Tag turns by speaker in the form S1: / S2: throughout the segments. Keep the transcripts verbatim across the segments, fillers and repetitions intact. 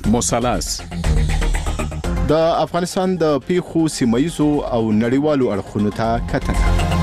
S1: مثلث د افغانستان د پیښو سیمایي او نړیوالو اړخونو ته کتنه.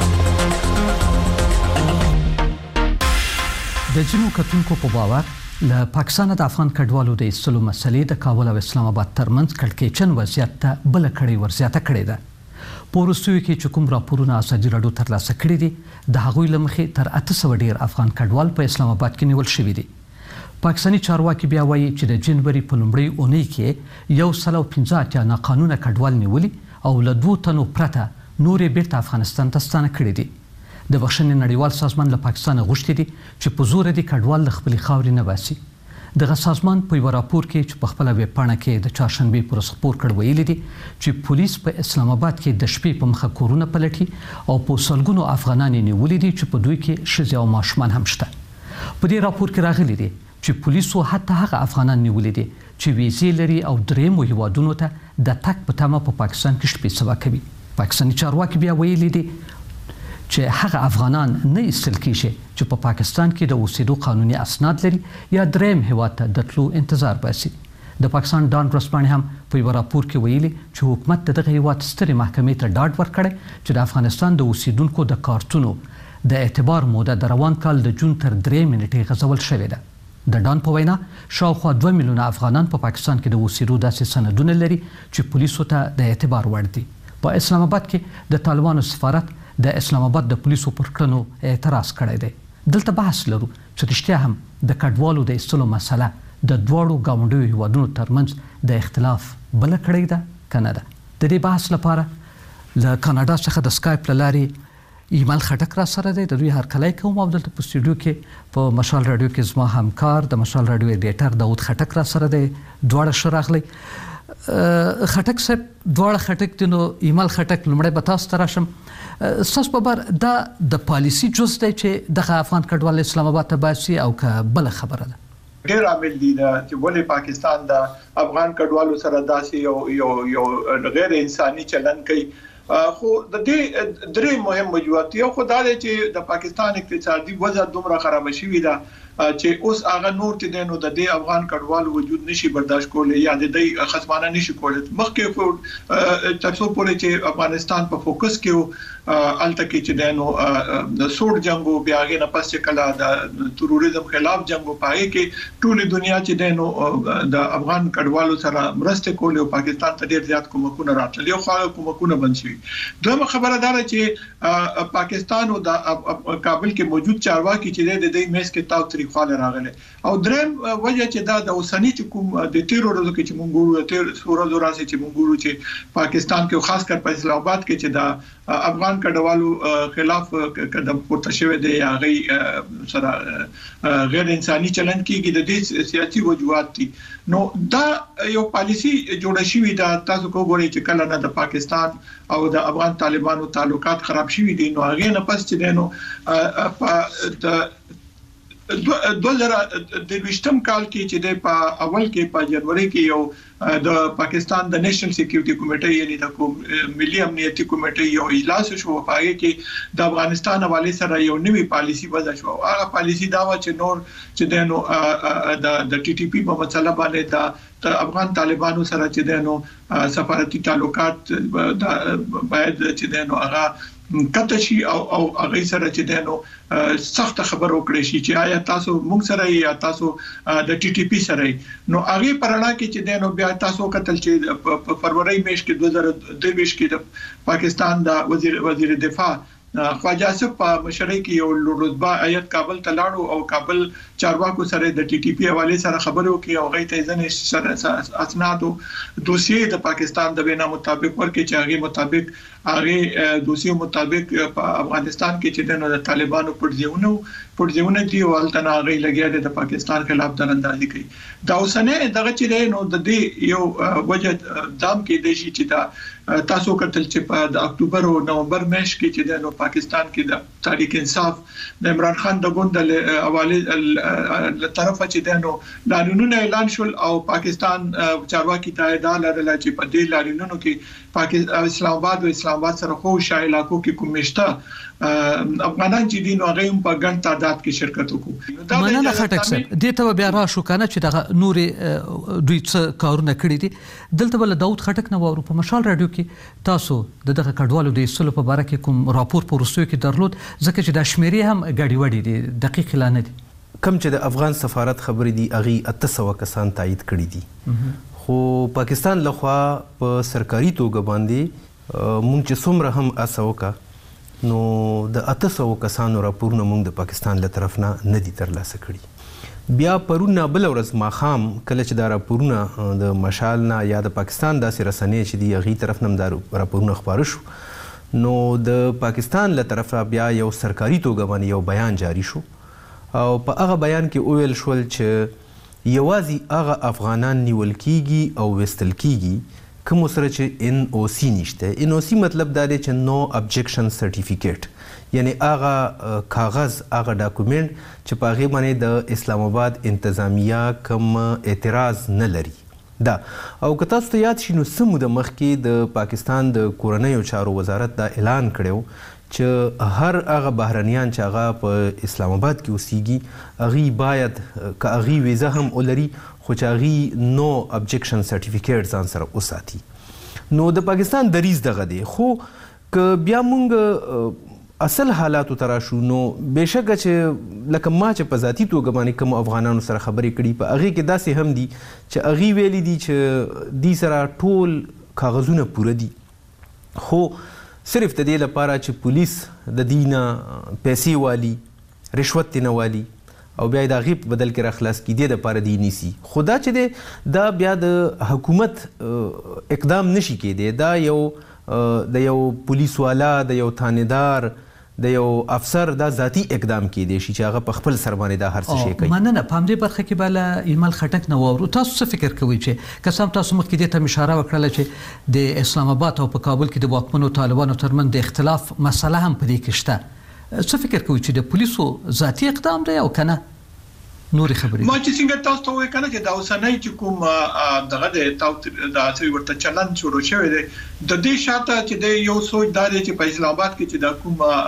S2: د جنو کتونکو په باور له پاکستان د افغان کډوالو د ایستلو مسلې د کابل او اسلام آباد ترمنځ کړکېچن وضعیت ته بل کړي ورزیاته کړې ده. پورستوي کې چې کوم راپورونه ازادي راډیو ترلاسه کړي دي د هغوی له مخې تر اته سوه ډیر افغان کډوال په اسلام آباد کې نیول شوي دي. پاکستاني چارواکي بیا وایي چې د جنوري په لومړۍ اونۍ کې یو سل او پنځه اتیا ناقانونه کډوال نیولي او له دوو تنو پرته نورې بیرته افغانستان ته ستانه کړي دي. د بخښنې نړیوال سازمان له پاکستان غوښتي دي چې په زور دي کډوال له خپلې خاورې نه باسي. دغه سازمان په یو راپور کې چې په خپل ویب پاڼه کې د چهارشنبې پر ورځ خپور کړ ویلي دي چې پولیس په اسلام آباد کې د شپې په مخه کورونه پلټي او په سلګونو افغانان نیولي دي چې په دوی کې ښځې او ماشومان هم شته. په دې راپور کې راغلي دي چې پولیسو حتی هغه افغانان نیولي دي چې ویزې لري او درېیمو هیوادونو ته د تګ په تمه په پاکستان کې شپې سبا کوي. پاکستاني چارواکي بیا ویلي دي چې هغه افغانان نه ایستل کیږي چې په پاکستان کې د اوسېدو قانوني اسناد لري یا درېیم هیواد ته د تلو انتظار باسي. د پاکستان ډان ورځپاڼې هم په یو راپور کې ویلي چې حکومت دغه هیواد سترې محکمې ته ډاډ ورکړی چې د افغانستان د اوسېدونکو د کارتونو د اعتبار موده د روان کال د جون تر درېیمې نیټې غځول شوې ده. د ډان په وینا شاوخوا دوه میلیونه افغانان په پاکستان کې د اوسېدو داسې سندونه لري چې پولیسو ته د اعتبار وړ دي. په اسلام آباد کې د طالبانو سفارت د اسلام آباد د پولیسو پر کړنو اعتراض کړی دی. دلته بحث لرو چې رښتیا هم د کډوالو د ایستلو مسله د دواړو ګاونډیو هیوادونو ترمنځ د اختلاف بل کړی ده کنه ده. د دې بحث لپاره له کاناډا څخه د سکایپ له لارې ایمل خټک را سره دی. د دوی هرکلی کوم او دلته په سټوډیو کې په مشال رادیو کې زما همکار د مشال رادیو ایډیټر داود خټک را سره دی. دواړه ښه راغلی. خټک صاحب دواړه خټک دي نو ایمل خټک لومړی به تاسو ته راشم. ستاسو په بار دا د پالیسي جز دی چې دغه افغان کډوال اسلام آباد ته باسي او که بله خبره ده؟
S3: ډېر عامل دي چې ولې پاکستان د افغان کډوالو سره داسې یو یو یو غیر انساني چلند کوي. خو د دې درې مهم وجوهات یو خو دا دی چې د پاکستان اقتصادي وضع دومره خراب شوې ده چې اوس هغه نور چې دینو د دې افغان کډوالو وجود نشي برداشت کولای یا د دې خصمانه نشي کولای. مخکې خو تاسو پوره چې افغانستان په فوکس کې الته کې چې دینو د سوړ جنگو بیاغه نه پس چې کلا د تروریزم خلاف جنگو پای کې ټول دنیا چې دینو د افغان کډوالو سره مرسته کولې او پاکستان ته ډېر زیات کومکونه راتلل. یو خو کومکونه بند شي. دویمه خبره دا ده چې پاکستان او د کابل کې موجود چارواکي چې د دې میس کې تاو طریقاله راغله او دریم وجه چې دا د اوسنی چې کوم د تیر ورځو کې چې مونږ ګورو تیر ورځو راځي چې مونږ ګورو چې پاکستان کې خاص کر په اسلام آباد کې چې دا افغان کډوالو خلاف قدم پورته شوی دی یا غي سره غیر انساني چلند کیږي د دې سیاسي وجوهات دي. نو دا یو پالیسی جوړه شوې ده. تاسو کو ګورئ چې کله نه د پاکستان او د افغان طالبانو تعلقات خراب شوي دي نو هغه نه پس چې دینو د دوه زره دویشتم کال کې چې د اول کې په جنوري کې یو د پاکستان د نېشنل سکیورټي کمیټې یعنی د ملي امنیتي کمیټې یو اجلاس شو. په هغه کې د افغانستان حواله سره یو نوې پالیسی وضع شو. هغه پالیسی دا و چې نور چې دینو د ټي ټي پی په مسله باندې د افغان طالبانو سره چې دینو سفارتي تعلقات باید چې دینو هغه کته شي او او هغه سره چې دینو سخت خبر وکړي شي چې آیا تاسو موږ سره یا تاسو د ټي ټي پی سره نو هغه پرانا کې چې دینو بیا تاسو کتل چې په فروری میاشت کې دوه زره دوه کې د پاکستان د وزیر وزیر دفاع خواجه اسف په مشرۍ کې یو لوړرتبه ایت کابل ته لاړو او کابل چارواکو سره د ټي ټي پی حواله سره خبرو کې او غي ته ځنې اسناد او دوسیې د پاکستان د وینا مطابق ورکې چې هغه مطابق هغه دوسیې مطابق په افغانستان کې چې د طالبانو پرځونه پرځونه دی او التنا غي لګیا د پاکستان خلاف دراندازي کوي. دا اوسنه دغه چې نو د دې یو وجه دام کې د شي چې دا تاسو کتل چې په د اکتوبر او نومبر میاشت کې چې د پاکستان کې د تحریک انصاف د عمران خان د ګوند له حواله له طرفه چې دنو لارینونه اعلان شول او پاکستان چارواکي تایید لرل چې په دې لارینونو کې پاکستان اسلام آباد او اسلام آباد سره خو شای علاقو کې کومشته افغانان چې دین او غیم په ګڼ تعداد کې شرکت وکړو.
S2: مننه خټک صاحب دې ته بیا راشو کنه چې دغه نورې دوی څه کارونه کړی دي. دلته بل داود خټک نو ورو په مشال رادیو کې تاسو دغه کډوالو د ایستلو په اړه کې کوم راپور پروستوي کې درلود ځکه چې د شمیرې هم غړي وړي دي دقیق لا نه دي.
S4: کم چې د افغان سفارت خبرې دي اغي اته سوه کسان تایید کړي دي خو پاکستان لخوا په سرکاري توګه باندې مونږ چې څومره هم اسوکا نو د اته سوه کسانو راپورونه مونږ د پاکستان له طرف نه نه دي ترلاسه کړي. بیا پرون بل ورځ ماخام کله چې دا راپورونه د مشال نه یا د پاکستان داسې رسنۍ چې دی اغي طرف نه دا راپورونه خبر شو نو د پاکستان له طرفه بیا یو سرکاري توګه باندې یو بیان جاری شو او په هغه بیان کې اویل شول چې یوازې هغه افغانان نیول کیږي او وستل کیږي کوم سره چې ان او سی نشته. ان او سی مطلب دا دی چې نو ابجیکشن سرټیفیکیټ یعنی هغه کاغذ هغه ډاکومنت چې په هغه باندې د اسلام آباد انتظامیه کوم اعتراض نه لري. دا او که تاسو ته یاد شي نو څه موده مخکې د پاکستان د کورنیو چارو وزارت دا اعلان کړو چې هر هغه بهرنیان چې هغه په اسلام آباد کې اوسېږي هغوی باید که هغوی ویزه هم ولري خو چې هغوی نو ابجیکشن سرټیفیکیټ ځان سره وساتي. نو د پاکستان دریځ دغه دی. خو که بیا مونږ اصل حالاتو ته راشو نو بېشکه چې لکه ما چې په ذاتي توګه باندې کوم افغانانو سره خبرې کړي په هغې کې داسې هم دي چې هغوی ویلي دي چې دوی سره ټول کاغذونه پوره دي خو صرف د دې لپاره چې پولیس د دینه پیسې والی رشوت تنه والی او بیا د هغې په بدل کې راخلاص کړي دې دپاره دی نیسي. خو دا چې دی دا بیا د حکومت اقدام نشي کېدی. دا یو د یو پولیس والا د یو تانیدار د یو افسر دا ذاتی اقدام کېدی شي چې هغه په خپل سر باندې دا هر څه شی کوي.
S2: مننه. په همدې برخه کې بله ایمل خټک نه واورو تاسو څه فکر کوئ چې که څه هم تاسو مخکې دې ته اشاره وکړله چې د اسلام آباد او په کابل کې د واکمنو طالبانو ترمنځ د اختلاف مسله هم په دې کې شته څه فکر کوئ چې د پولیسو ذاتي اقدام دی او که نه نورې خبرې؟
S3: ما چې څنګه تاسو ته وایي کنه چې دا اوسنۍ چې کوم دغه د تاسو د اصلي ورته چلن شروع شوی دی د دې شاته چې د یو سوچ دا دی چې په اسلام آباد کې چې دا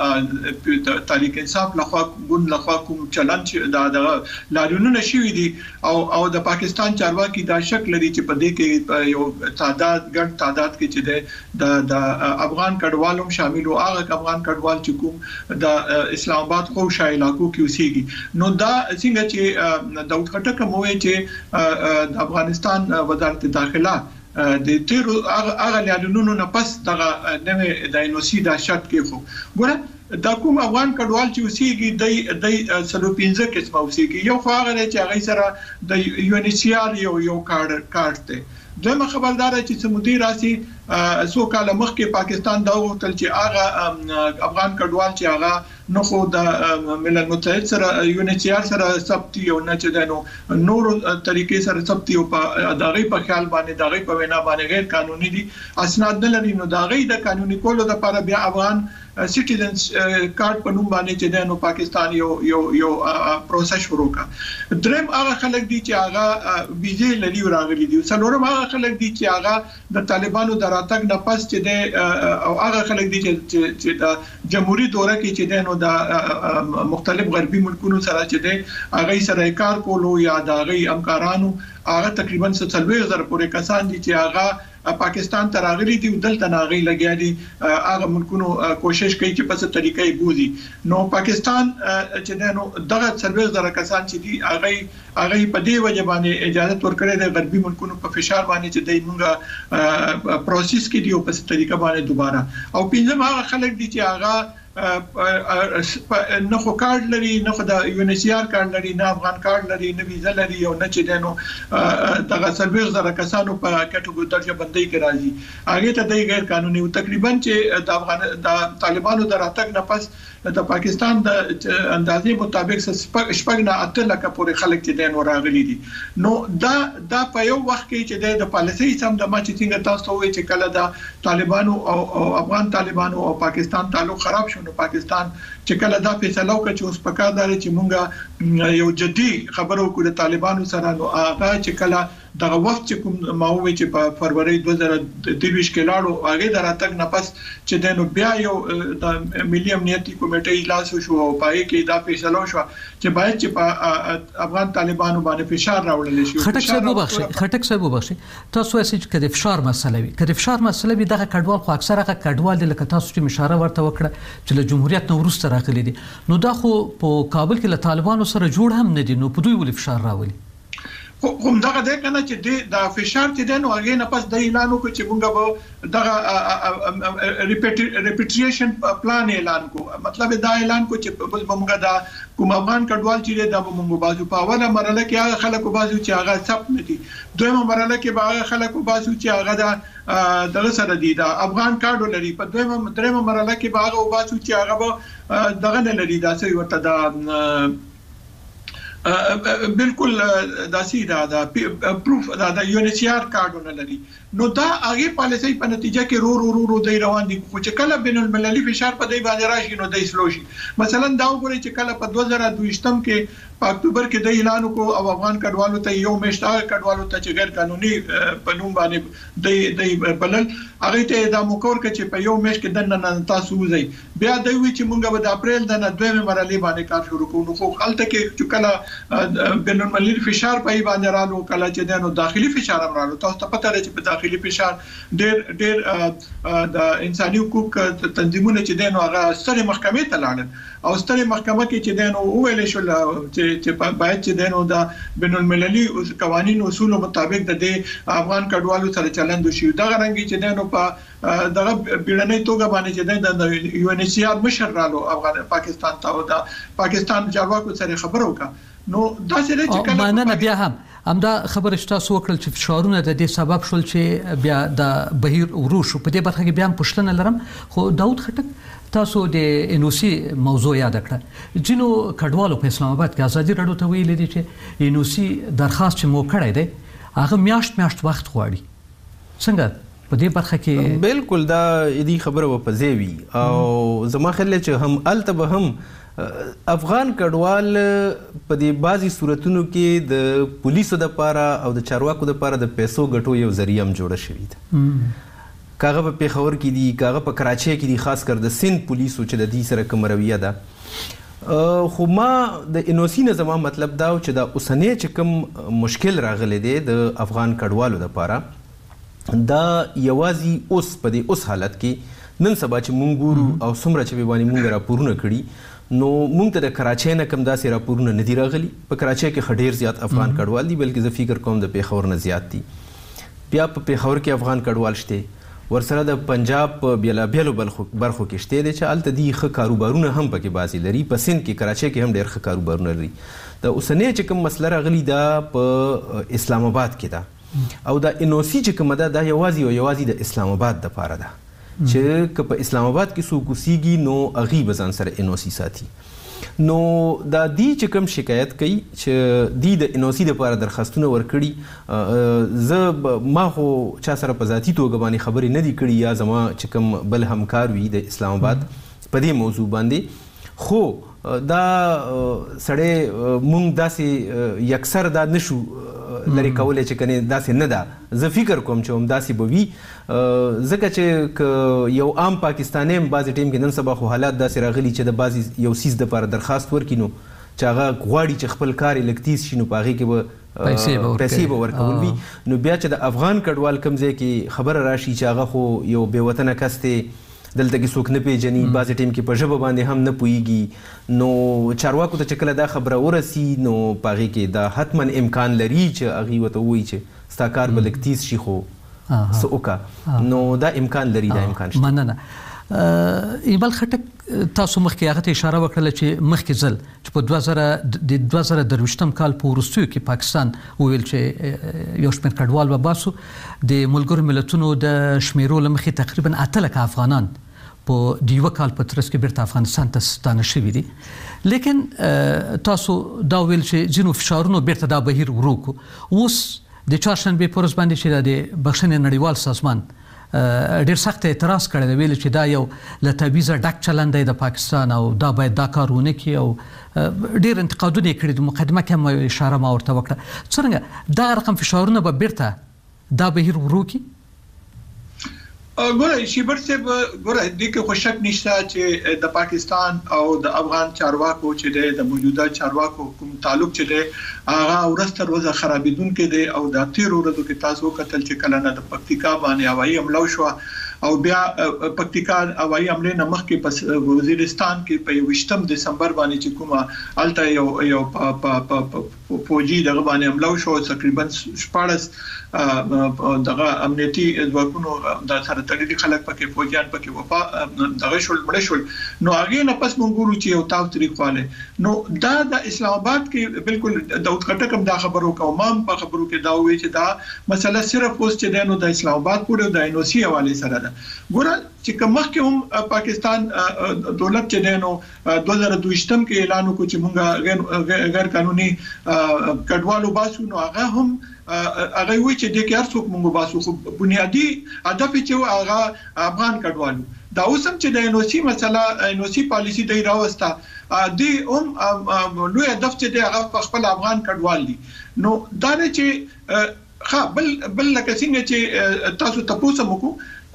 S3: کوم تحریک انصاف لخوا ګوند لخوا کوم چلن چې د لاریونونه شوي دي او او د پاکستان چارواکي دا شک لري چې په دې کې یو تعداد ګڼ تعداد کې چې د د افغان کډوالو شامل او هغه افغان کډوال چې کوم د اسلام آباد خو شای علاقو کې اوسېږي نو دا څنګه چې داود خټک مووي چې د افغانستان وزارت داخله د تیر هغه لاریونونو نه پس دغه نوې د انوسی د شرط کې خو ګوره دا کوم افغان کډوال چې اوسېږي د د سلو پنځه قسمه اوسېږي یو خو هغه چې هغه سره د یو ان ایچ سی آر یو یو کارت کارت دی. دویمه خبردار چې سمودي راسي سو کال مخکې پاکستان دا وکړل چې هغه افغان کډوال چې هغه نو خو د ملل متحد سره یو ان ایچ سی آر سره ثبت یو نه چې نو نور طریقې سره ثبت یو په دغه په خیال باندې دغه په وینا باندې غیر قانوني دي اسناد نه لري نو دغه د قانوني کولو لپاره بیا افغان سټیزنز کارت په نوم باندې چې نو پاکستان یو یو یو پروسس شروع کړ. دریم هغه خلک دي چې هغه ویزه لري راغلي دي څلورم هغه خلک دي چې هغه د طالبانو د راتګ نه پس چې د او هغه خلک دي چې د جمهوریت دوره کې چې د نو د مختلف غربي ملکونو سره چې د هغه سره کار کولو یا د هغه همکارانو هغه تقریبا څلور زره پورې کسان دي چې هغه پاکستان ته راغلي دي دلته ناغي لګیا دي هغه ملکونو کوشش کوي چې په څه طریقې بوزي. نو پاکستان چې نو دغه څلور زره کسان چې دي هغه هغه په دې وجه باندې اجازه ورکړې ده غربي ملکونو په فشار باندې چې د موږ پروسس کې دی او په څه طریقه باندې دوباره او پنځم هغه خلک دي چې هغه نه خو کارت لري نه خو د یو ان ایچ سی آر کارت لري نه افغان کارت لري نه ویزه لري او نه چې دنو دغه څلور زره کسانو په کټګوري درجه بندي کې راځي هغه ته د غیر قانوني او تقریبا چې د افغان د طالبانو د راتګ نه پس د پاکستان د اندازې مطابق شپږ نه اته لکه پورې خلک چې دین راغلي دي. نو دا دا په یو وخت کې چې د پالیسي سم د ما چې څنګه تاسو وایي چې کله د طالبانو او افغان طالبانو او پاکستان تعلق خراب شو نو پاکستان چې کله دا فیصله وکړه چې اوس پکار دی چې مونږه یو جدي خبرو کو د طالبانو سره نو هغه چې کله دغه وخت چې کوم ما وایي چې په فروری دوه زره درویشت کې لاړو هغه دراتګ نه پس چې دنو بیا یو د ملي امنیتي کمیټې اجلاس وشو او پای کې دا فیصله وشو چې باید چې په افغان طالبانو باندې فشار راوړل شي.
S2: خټک صاحب وبخښي خټک صاحب وبخښي تاسو چې کده فشار مسله وي کده فشار مسله وي دغه کډوال خو اکثره کډوال د لکه تاسو چې اشاره ورته وکړه چې له جمهوریت نو وروسته راغلي دي نو دا خو په کابل کې له طالبانو سره جوړ هم نه دي نو په دوی ولې فشار راولي؟
S3: کوم دغه د کنه چې د فشار چې دنو هغه نه پس د اعلان وکړ چې موږ به دغه ریپیټریشن پلان اعلان کو مطلب دا اعلان کو چې موږ دا کوم افغان کډوال چې دا موږ بازو په اوله مرحله کې هغه خلکو بازو چې هغه ثبت نه دي دویمه مرحله کې به هغه خلکو بازو چې هغه دا دغه سره دي دا افغان کارډ لري په دویمه دریمه مرحله کې به هغه بازو چې هغه دغه نه لري دا څه ورته دا بالکل داسي دا دا پروف دا د یو ان ایچ ار کارډونه لري نو دا هغه پالیسي په نتیجه کې رو رو رو دی روان دي خو چې کله بین المللي فشار په دی باندې راشي نو د اسلو شي مثلا دا وګورئ چې کله په دوه زره دوه کې په اکتوبر کې د اعلان کو او افغان کډوالو ته یو میاشت هغه کډوالو ته چې غیر قانوني په نوم باندې د د بلل هغه ته دا مقرر کړ چې په یو میاشت کې د نن تاسو وځي بیا دوی وی چې مونږ به د اپریل د دویمه مرحله باندې کار شروع کوو نو خو خلته کې چې کله بین المللي فشار په باندې رالو کله چې دنو داخلي فشار رالو تاسو ته پته لري چې په داخلي فشار ډېر ډېر د انساني حقوق تنظیمونه چې دنو هغه ستره محکمې ته لاړل او ستره محکمه کې چې دنو ویل شو چې باید چې دنو د بین المللي قوانين او اصول مطابق د افغان کډوالو سره چلند وشي دا غرانګي چې دنو په دغه بیړنۍ توګه باندې چې د یو ان ایچ ار مشر رالو افغان پاکستان ته او د پاکستان جواب سره خبرو کا نو دا څه چې کله
S2: مانه بیا هم همدا خبره شته سو کړل چې فشارونه د دې سبب شول چې بیا د بهیر وروشو په دې برخه کې بیا هم پښتنه لرم خو داود خټک تاسو د ان او سی موضوع یاد کړه جنو کډوالو په اسلام آباد کې ازادي راډیو ته ویل دي چې ان او سی درخواست چې مو کړی دی هغه میاشت میاشت وخت غواړي څنګه په دې برخه کې
S4: بالکل دا دې خبره و پځوي او زما خیال چې هم الته به هم افغان کډوال په دې بازي صورتونو کې د پولیسو د پاره او د چارواکو د پاره د پیسو ګټو یو ذریعہ هم جوړه شوې ده کاغه په پیښور کې دي کاغه په کراچۍ کې دي خاص کر د سند پولیسو چې د دې سره کوم رویه ده خو ما د ان او سی نه زما مطلب دا چې دا اوسنۍ چې کوم مشکل راغلی دی د افغان کډوالو د پاره دا یوازې اوس په دې اوس حالت کې نن سبا چې مونږ ګورو او څومره چې باندې مونږ راپورونه کړي نو مونږ ته د کراچۍ نه کم داسې راپورونه نه دي راغلي په کراچۍ کې خډیر زیات افغان کډوال دي بلکې زه فکر کوم د پیښور نه زیات دي بیا په پیښور کې افغان کډوال شته ورسره د پنجاب په بیلابیلو برخو کې شته دي چې هلته دي ښه کاروبارونه هم پکې بازي لري په سند کې کراچۍ کې هم ډېر ښه کاروبارونه لري د اوسنۍ چې کوم مسله راغلي دا په اسلام آباد کې ده او دا ان او سی چې کومه ده دا یوازې او یوازې د اسلام آباد دپاره ده چې که په اسلام آباد کې څوک اوسیږي نو هغوی به ځان سره ان او سی ساتي نو دا دی چې کوم شکایت کوي چې دی د ان او سی دپاره درخواستونه ورکړي زه ما خو چا سره په ذاتي توګه باندې خبرې نه دي کړي یا زما چې کوم بل همکار وي د اسلام آباد په دې موضوع باندې خو دا سړی مونږ داسې یکسر دا نشو لري کولی چې کنې داسې نه ده زه فکر کوم چې هم داسې به وي ځکه چې یو عام پاکستانی هم بعضې ټیم کې نن سبا خو حالات داسې راغلي چې د بعضې یو څیز دپاره درخواست ورکړي نو چې هغه غواړي چې خپل کار یې لږ تیز شي نو په هغې کې به پیسې به ورکول وي نو بیا چې د افغان کډوال کوم ځای کې خبره راشي چې هغه خو یو بې وطنه کس دی دلته کې څوک نه پیژني بعضې ټیم کې په ژبه باندې هم نه پوهېږي نو چارواکو ته چې کله دا خبره ورسي نو په هغې کې دا حتما امکان لري چې هغوی ورته ووایي چې ستا کار به لږ تیز شي خو څه وکړه نو دا امکان لري دا امکان شته
S2: مننه ایمل خټک تاسو مخکې هغه ته اشاره وکړله چې مخکې ځل چې په دوه زره د دوه زره درویشتم کال په وروستیو کې پاکستان وویل چې یو شمېر کډوال به باسو د ملګرو ملتونو د شمیرو له مخې تقریبا اته لکه افغانان په د یوه کال په ترڅ کې بیرته افغانستان ته ستانه شوي دي لیکن تاسو دا ویل چې ځینو فشارونو بیرته دا بهیر ورو کړو اوس د چهارشنبې په ورځ باندې چې د بخښنې نړیوال سازمان ډیر سخت اعتراض کړی دی، ویل چې دا یو له تبعیضه ډک چلند دی د پاکستان او دا باید دا کار ونه کړي او ډیر انتقادونه یې کړي دي. مقدمه کې هم اشاره ما ورته وکړه. څرنګه دغه رقم فشارونه به بیرته دا بهیر ورو کړي؟
S3: ګوره شیبر صاحب، ګوره دې کې خو شک نشته چې د پاکستان او د افغان چارواکو چې د موجوده چارواکو کوم تعلق چې دی هغه ورسته روزه خرابېدونکې دی او د تیر ورځو کې تاسو کتل چې کله نه د پکتیکا باندې هوایي حمله وشوه او بیا پکتیکا هوایي حمله نه مخکې په وزیرستان کې په یوویشتم دسمبر باندې چې کومه الته یو یو فوجي دغه باندې حمله وشوه، تقریبا شپاړس دغه امنیتي ځواکونو د سره تړلي خلک پکې فوجیان پکې وفا دغه شول مړ شول. نو هغه نه پس مونږ ګورو چې یو تاو طریق والے نو دا د اسلام آباد کې بالکل داود خټک هم دا خبرو کوم په خبرو کې دا وی چې دا مسله صرف اوس چې دینو د اسلام آباد پورې د ان او سی حواله سره ده. ګوره چې کوم کې هم پاکستان دولت چې دینو دوه هزار دوه کې اعلان وکړ چې مونږ غیر قانوني کډوالو باسو، نو هغه هم هغه وی چې د کار څوک مونږ باسو، خو بنیادی هدف چې هغه افغان کډوالو دا اوسم چې د ان او سی مسله ان او سی پالیسی دی راوسته دی هم لوی هدف چې هغه خپل افغان کډوال دي. نو دا نه چې ها بل بل لکه څنګه چې تاسو تاسو مکو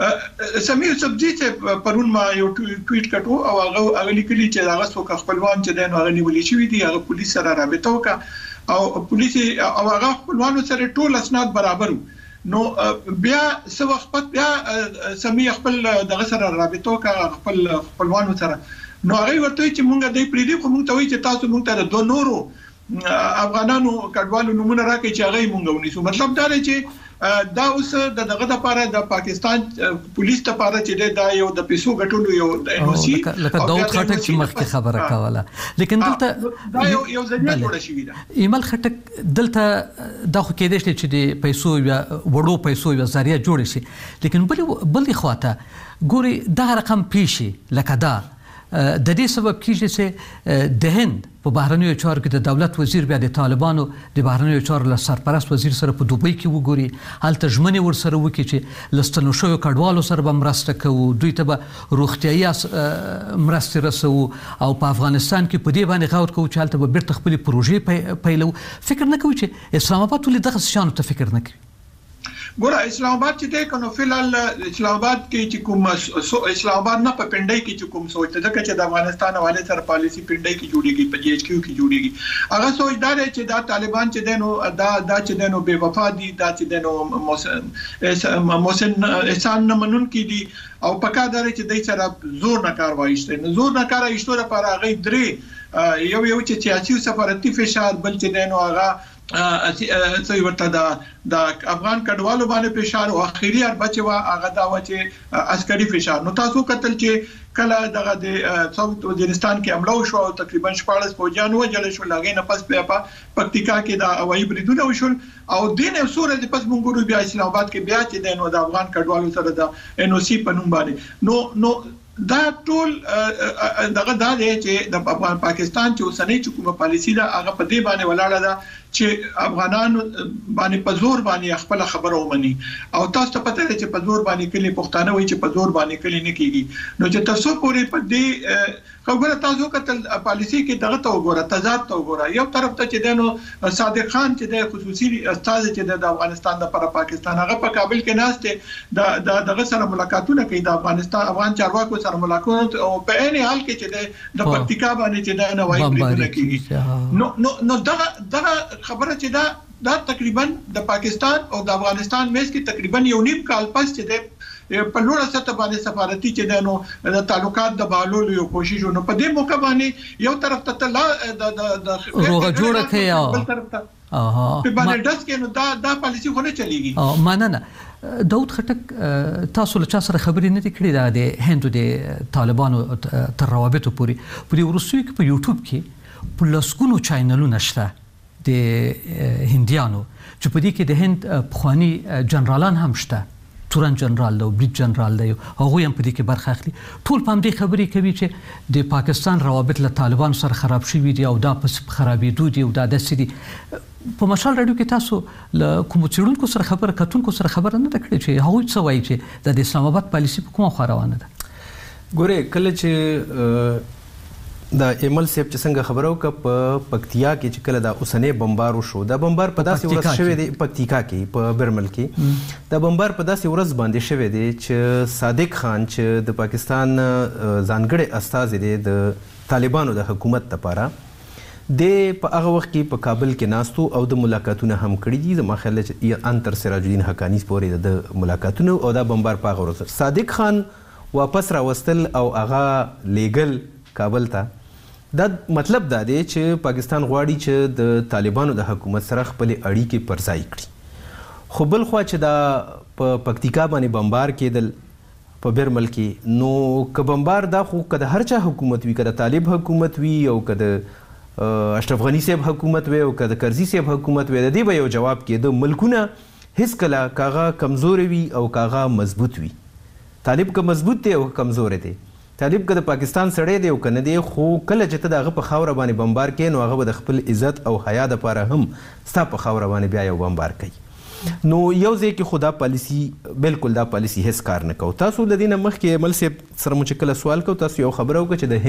S3: سمیر سبزی چې پرون ما یو ټویټ کټو او هغه هغه لیکلي چې هغه څوک خپلوان چې دین هغه نیولې شوی دی، هغه پولیس سره رابطه وکړه او پولیس او هغه خپلوانو سره ټول اسناد برابر. نو بیا څو وخت بیا سمي خپل دغه سره رابطه وکړه خپل خپلوانو سره، نو هغه ورته چې مونږ دې پریدي خو مونږ ته وایي چې تاسو مونږ ته د دوه نورو افغانانو کډوالو نمونه راکړي چې هغه مونږ ونیسو. مطلب دا دی چې دا اوس د دغه لپاره د پاکستان پولیس لپاره چې دا یو د پیسو غټولو یو د ان او سی
S2: لکه داود خټک چې مخکې خبره کوله، لیکن دلته
S3: دا یو یو ځنیه جوړه شوې ده.
S2: ایمل خټک دلته دا خو کېدای شي چې د پیسو یا وړو پیسو یا ذریعہ جوړ شي، لیکن بل بل خواته ګوري دا رقم پیشي لکه دا د دې سبب کیږي چې د هند په بهرنیو چارو کې د دولت وزیر بیا د طالبانو د بهرنیو چارو له سرپرست وزیر سره په دوبۍ کې وګوري، هلته ژمنې ورسره وکړي چې لستنو شویو کډوالو سره به مرسته کوو، دوی ته به روغتیایي مرستې رسوو او په افغانستان کې په دې باندې غور کوو چې هلته به بیرته خپلې پروژې پیلو. فکر نه کوي چې اسلام آباد ولې دغه شیانو ته فکر نه کوي؟
S3: ګوره اسلام آباد چې دی کنو فلال اسلام آباد کې چې کوم اسلام آباد نه په پندای کې چې کوم سوچ ته ځکه چې د افغانستان حواله سره پالیسی پندای کې جوړیږي په جی ایچ کیو کې جوړیږي، هغه سوچدار چې دا طالبان چې دینو دا دا چې دینو بے وفا دي، دا چې دینو محسن احسان نه منون کې دي او پکا دار چې دای سره زور نه کار وایشته نه زور نه کار ایشتو لپاره هغه درې یو یو چې سیاسي او سفارتي فشار، بل چې دینو هغه څه ورته دا د افغان کډوالو باندې فشار او اخیری اربع چې هغه دا و چې عسکري فشار. نو تاسو کتل چې کله دغه د ساوث وزیرستان کې حمله وشو او تقریبا شپاړس فوجیان وژل شو، لاګې نه پس په پکتیکا کې دا هوایي بریدونه وشول او دین او سورې د پس مونږ ګورو بیا اسلام آباد کې بیا چې دینو د افغان کډوالو سره د ان او سی په نوم باندې نو نو دا ټول دغه دا دی چې د پاکستان چې اوسنۍ حکومت پالیسی دا هغه په دې باندې ولاړه ده چې افغانان باندې په زور باندې خپل خبره ومني او تاسو ته پته ده چې په زور باندې کلی پښتانه وایي چې په زور باندې کلی نه کیږي. نو چې تاسو پورې په دې خبره تاسو کتل پالیسی کې دغه ته وګوره، تضاد ته وګوره. یو طرف ته چې دنو صادق خان چې د خصوصي استاد چې د افغانستان لپاره پاکستان هغه په کابل کې ناشته د دغه سره ملاقاتونه کوي، د افغانستان افغان چارواکو سره ملاقات او په عین حال کې چې د پکتیکا باندې چې د نوای بریدونه کوي. نو نو نو دغه دغه خبره چې دا دا تقریبا د پاکستان او د افغانستان مېز کې تقریبا یو نیم کال پس چې د په لوړه سطح باندې سفارتي چې دنو د تعلقات د بهالولو یو کوشش نو په دې موقع باندې یو طرف ته لا د د
S2: روغه جوړه کوي او
S3: بل طرف ته په باندې داس کې نو دا دا پالیسی خو نه چلیږي.
S2: او مننه داود خټک، تاسو له چا سره خبرې نه دي کړې د هندو د طالبانو تر روابطو پورې په روسیې کې په یوټیوب کې په لسګونو چینلونه شته د هندیانو چې په دې کې د هند پخوانی جنرالان هم شته تورن جنرال دی بریج جنرال دی هغوی هم په دې کې برخه اخلي ټول په همدې خبرې کوي چې د پاکستان روابط له طالبان سره خراب شوي دي او دا په خرابېدو دي او دا داسې دي. په مشال راډیو کې تاسو له کومو څېړونکو سره خبره کتونکو سره خبره نه ده کړې چې هغوی څه وایي چې د اسلام آباد پالیسي په کومه خوا روانه ده؟
S4: ګورې کله چې دا ایمل صاحب چې څنګه خبره وکړه په پکتیا کې چې کله دا اوسنۍ بمبار وشو دا بمبار په داسې ورځ شوی دی پکتیکا کې په برمل کې دا بمبار په داسې ورځ باندې شوی دی چې صادق خان چې د پاکستان ځانګړی استازی دی د طالبانو د حکومت لپاره د په هغه وخت کې په کابل کې ناستو او د ملاقاتونه هم کړي دي. زما خیال چې ان تر سراج الدین حقانی پورې د ملاقاتونه او دا بمبار په هغه ورځ صادق خان واپس راوستل او هغه لیګل کابل ته. دا مطلب دا دی چې پاکستان غواړي چې د طالبانو د حکومت سره خپل اړیکې پر ځای کړي. خو بل خوا چې دا په پکتیکا باندې بمبار کېدل په برمل کې نو که بمبار دا خو که د هر چا حکومت وي که د طالب حکومت وي او که د اشرف غني صاحب حکومت وي او که د کرزي صاحب حکومت وي د دې به یو جواب کېده. ملکونه هیڅکله کاغه کمزوري وي او کاغه مضبوط وي. طالب که مضبوط دی او کمزوری دی طالب که د پاکستان سړی دی او که نه دی خو کله چې ته د هغه په خاوره باندې بمبار کوې نو هغه به د خپل عزت او حیا دپاره هم ستا په خاوره باندې بیا یو بمبار کوي. نو یو ځای کې خو دا پالیسي بالکل دا پالیسي هیڅ کار نه کوو. تاسو د دې نه مخکې مل صاحب سره مو چې کله سوال کوو تاسو یو خبره وکړه چې د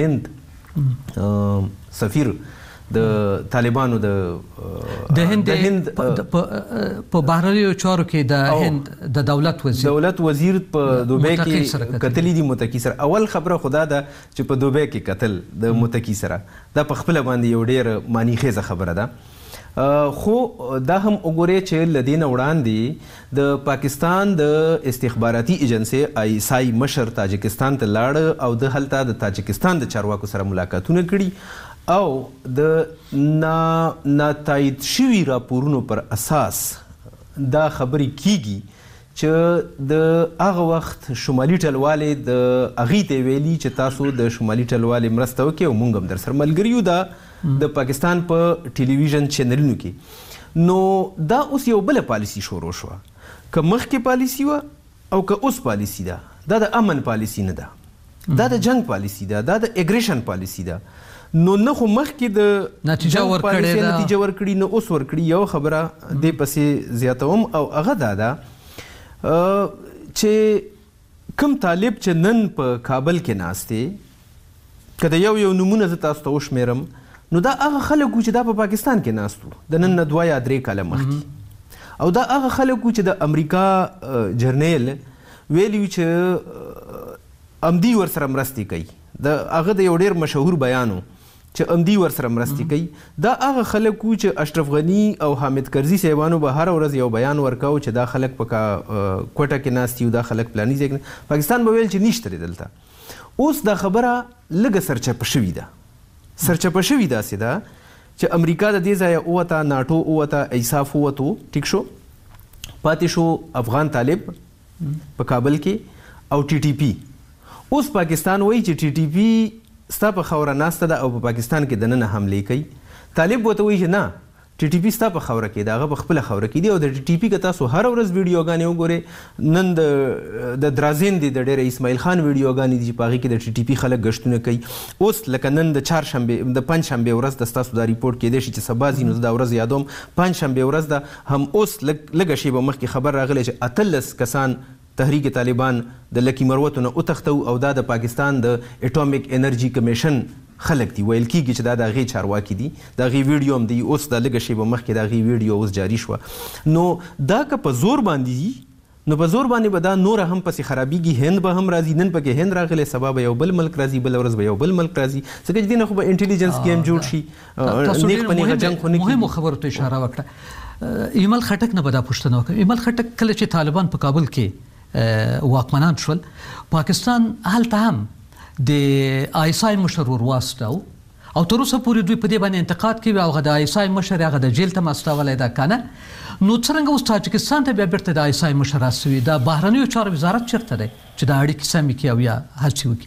S4: هند سفیر د طالبانو د
S2: د هند په بهرنیو چارو کې د هند د دولت وزیر
S4: دولت وزیر په دوبۍ کې کتلی دي متکی سره. اول خبره خدا ده چې په دوبۍ کې قتل د متکی سره دا په خپل باندې یو ډیر معنی خیزه خبره ده. خو دا هم وګورئ چې له دې نه وړاندې د پاکستان د استخباراتي ایجنسۍ آی ایس آی مشر تاجکستان ته لاړ او د هلته د تاجکستان د چارواکو سره ملاقاتونه کړي او د نا ناتایید شوي راپورونو پر اساس دا خبرې کیږي چې د هغه وخت شمالي ټلوالې د هغې ته ویلي چې تاسو د شمالي ټلوالې مرسته وکړئ او موږ هم در سره ملګري یو دا د پاکستان په ټلویزیون چینلونو کې. نو دا اوس یو بله پالیسي شروع شوه. که مخکې پالیسي وه او که اوس پالیسي ده دا د امن پالیسي نه ده دا د جنگ پالیسي ده دا د اګریشن پالیسي ده. نو نه خو مخکې د
S2: نتیجه ورکړې ده
S4: نتیجه ورکړي نه اوس ورکړي. یو خبره دې پسې زیاتوم او هغه دا ده چې کوم طالب چې نن په کابل کې ناست دی که د یو یو نمونه زه تاسو ته وشمېرم نو دا هغه خلک وو چې دا په پاکستان کې ناست وو د نن نه دوه یا درې کاله مخکې او دا هغه خلک وو چې د امریکا جرنیل ویلي وو چې امدي ورسره مرستې کوي د هغه د یو ډېر مشهور بیان و چې امدي ورسره مرستې کوي. دا هغه خلک وو چې اشرف غني او حامد کرزي صاحبانو به هره ورځ یو بیان ورکاو چې دا خلک په کوټه کې ناست دي دا خلک پلاني ځای کې پاکستان به ویل چې نشته دی دلته. اوس دا خبره لږه سرچپه شوې ده سرچپه شوې داسې ده چې امریکا د دې ځایه ووته ناټو ووته ایساف ووتو ټیک شو پاتې شو افغان طالب په کابل کې او ټي ټي پي. اوس پاکستان وایي چې ټي ټي پي ستا په خاوره ناسته ده او په پاکستان کې دننه حملې کوي. طالب ورته وایي چې نه ټي ټي پي ستا په خاوره کې ده هغه په خپله خاوره کې دي او د ټي ټي پي که تاسو هره ورځ ویډیوګانې وګورئ نن د د درازین دي د ډېره اسماعیل خان ویډیوګانې دي چې په هغې کې د ټي ټي پي خلک ګشتونه کوي. اوس لکه نن د چهارشنبې د پنجشنبې ورځ د ستاسو دا ریپورټ کېدی شي چې سبا ځي نو زه دا ورځ یادوم پنجشنبې ورځ ده هم اوس لږه شیبه مخکې خبر راغلی چې اتلس کسان تحریک طالبان د لکی مروتو نه وتښتو او دا د پاکستان د اټومیک انرژي کمیشن خلک دي ویل کېږي چې دا د هغې چارواکي دي د هغې ویډیو هم دی اوس دا لږه شیبه مخکې د هغې ویډیو اوس جاري شوه. نو دا که په زور باندې دي نو په زور باندې به دا نوره هم پسې خرابېږي. هند به هم راځي نن پکې هند راغلی سبا به یو بل ملک راځي بله ورځ به یو بل ملک راځي ځکه چې دې نه خو به انټیلیجنس ګیم جوړ شي نیغ په نیغه جنګ خو نه کېږي.
S2: مهمو خبرو ته اشاره وکړه. ایمل خټک نه به دا پوښتنه وکړم. ایمل خټک کله چې طالبان په کابل کې واکمنان شول پاکستان هلته هم د آی ایس آی مشر ور واستاو او تر اوسه پورې دوی په دې باندې انتقاد کوي او د آی ایس آی مشر هغه د جیل ته مستولی ده که نه. نو څرنګه اوس تاجکستان ته بیا بیرته د آی ایس آی مشر راستوي د بهرنیو چارو وزارت چیرته دی چې دا اړیکې سمې کړي او یا هڅې وکړي؟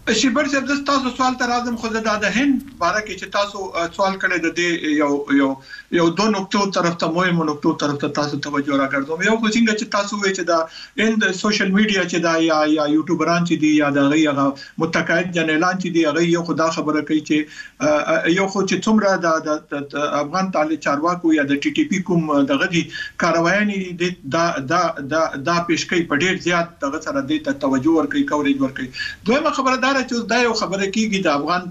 S3: شیبر صاحب د تاسو سوال ته راځم خو د هند باره کې چې تاسو سوال کړی د دې یو یو یو دوه نقطو طرف ته مهمه نقطو طرف ته تاسو توجه راکړم. یو خو څنګه چې تاسو وایي چې دا هند سوشل میډیا چې دا یا یا یوټیوبران چې دي یا د هغه متقاعد جنرالان چې دي هغه یو خدا خبره کوي چې یو خو چې څومره د افغان طالب چارواکو یا د ټي ټي پی کوم دغه دي کاروایي دا دا دا دا پیشکې په ډیر زیات دغه سره د توجه ورکړي کوریج ورکړي. دویمه خبره دا چې دا یو خبره کیږي د افغان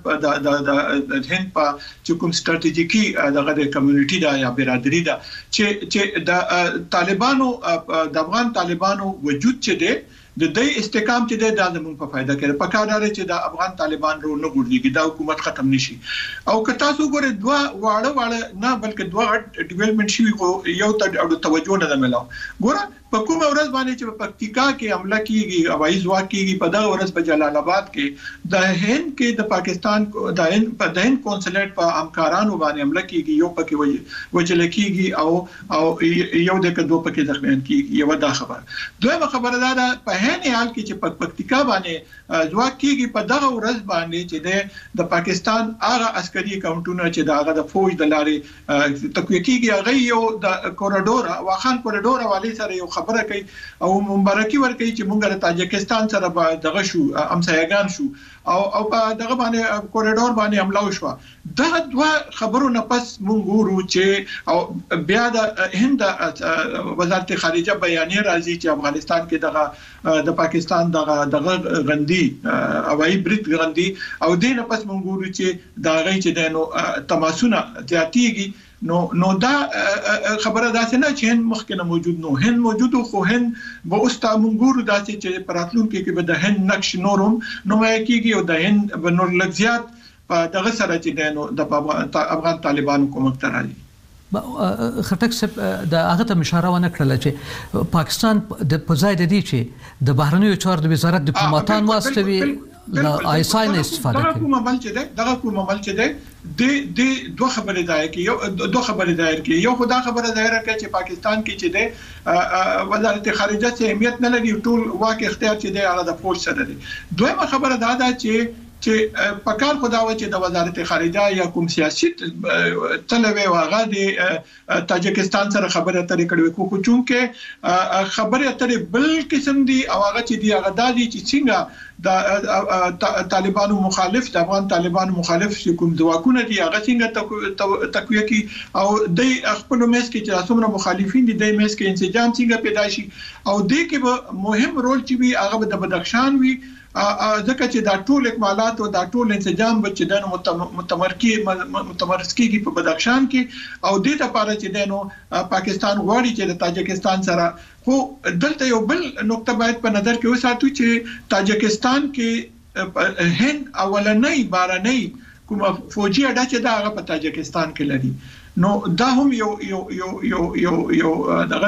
S3: د د هند په چې کوم ستراتیژیکي دغه د کمیونټي دا یا برادری دا چې چې د طالبانو د افغان طالبانو وجود چې دی د دې استحکام چې د زموږ په فائدہ کې په کار لري چې د افغان طالبان رو نه ګورځي دا حکومت ختم نشي. او که تاسو ګورئ دوه واړه واړه نه بلکې دوه ډیولپمنٹ شي خو یو ته توجه نه ملاو. ګوره په کومه ورځ باندې چې په پکتیکا کې حمله کیږي هوایي ځواک کیږي په دغه ورځ په جلال آباد کې د هند کې د پاکستان د هند په د هند کونسلیټ په همکارانو باندې حمله کیږي یو پکې وجل کیږي او او یو د کډو پکې ځخمن کیږي. یو دا خبر دویمه خبره ده په هند حال کې چې په پکتیکا باندې ځواک کیږي په دغه ورځ باندې چې د پاکستان هغه عسکري کاونټونه چې د هغه د فوج د لارې تقویه کیږي هغه یو د کوریډور واخان کوریډور حواله سره یو خبره کوي او مبارکي ورکوي چې موږ د تاجکستان سره به دغه شو همسایگان شو او او په دغه باندې کوریډور باندې حمله وشو. دا دوه خبرو نه پس موږ ګورو چې او بیا د هند وزارت خارجه بیانیه راځي چې افغانستان کې دغه د پاکستان دغه دغه غندي هوایي برید غندي او دې نه پس موږ ګورو چې دا غي چې د تماسونه زیاتیږي. نو نو دا خبره داسې نه چې هند مخکې موجود نو هند موجود خو هند به اوس تا مونږ ګورو داسې چې پراتلونکو کې به د هند نقش نورم نو مې کېږي او د هند به نور لږ زیات په دغه سره چې نو د افغان طالبانو کومک ترالي.
S2: خټک صاحب د هغه ته اشاره ونه کړله چې پاکستان د پځای د دې چې د بهرنیو چارو د وزارت ډیپلوماټان واستوي لا آیسای نه استفاده کوي.
S3: دا کوم عمل چې ده دا کوم عمل چې ده د د دوه خبرې ځای کې یو دوه خبرې ځای کې یو خدا خبره ظاهره کوي چې پاکستان کې چې ده وزارت خارجه څخه اهمیت نه لري ټول واک اختیار چې ده هغه د فوج سره دی. دویمه خبره دا ده چې چې پکار خداوي چې د وزارت خارجه یا کوم سیاسي تلوي واغه د تاجکستان سره خبره اترې کړې کو کو چونکه خبره اترې بل قسم دي او هغه چې دی هغه د دې چې څنګه د طالبانو مخالف د افغان طالبانو مخالف کوم ځواکونه دي هغه څنګه تقویه کی او د خپل مېس کې چې څومره مخالفین دي د مېس کې انسجام څنګه پیدا شي او د کې به مهم رول چې وي هغه د بدخشان وي ځکه چې دا ټول اکمالات او دا ټول انسجام به چې دنه متمرکي متمرکز کیږي په بدخشان کې او د لپاره چې دنه پاکستان غواړي چې د تاجکستان سره خو دلته یو بل نقطه باید په نظر کې وساتو چې تاجکستان کې هند اولنۍ بارنۍ کوم فوجي اډه چې دا هغه په تاجکستان کې لري. نو دا هم یو یو یو یو یو یو دغه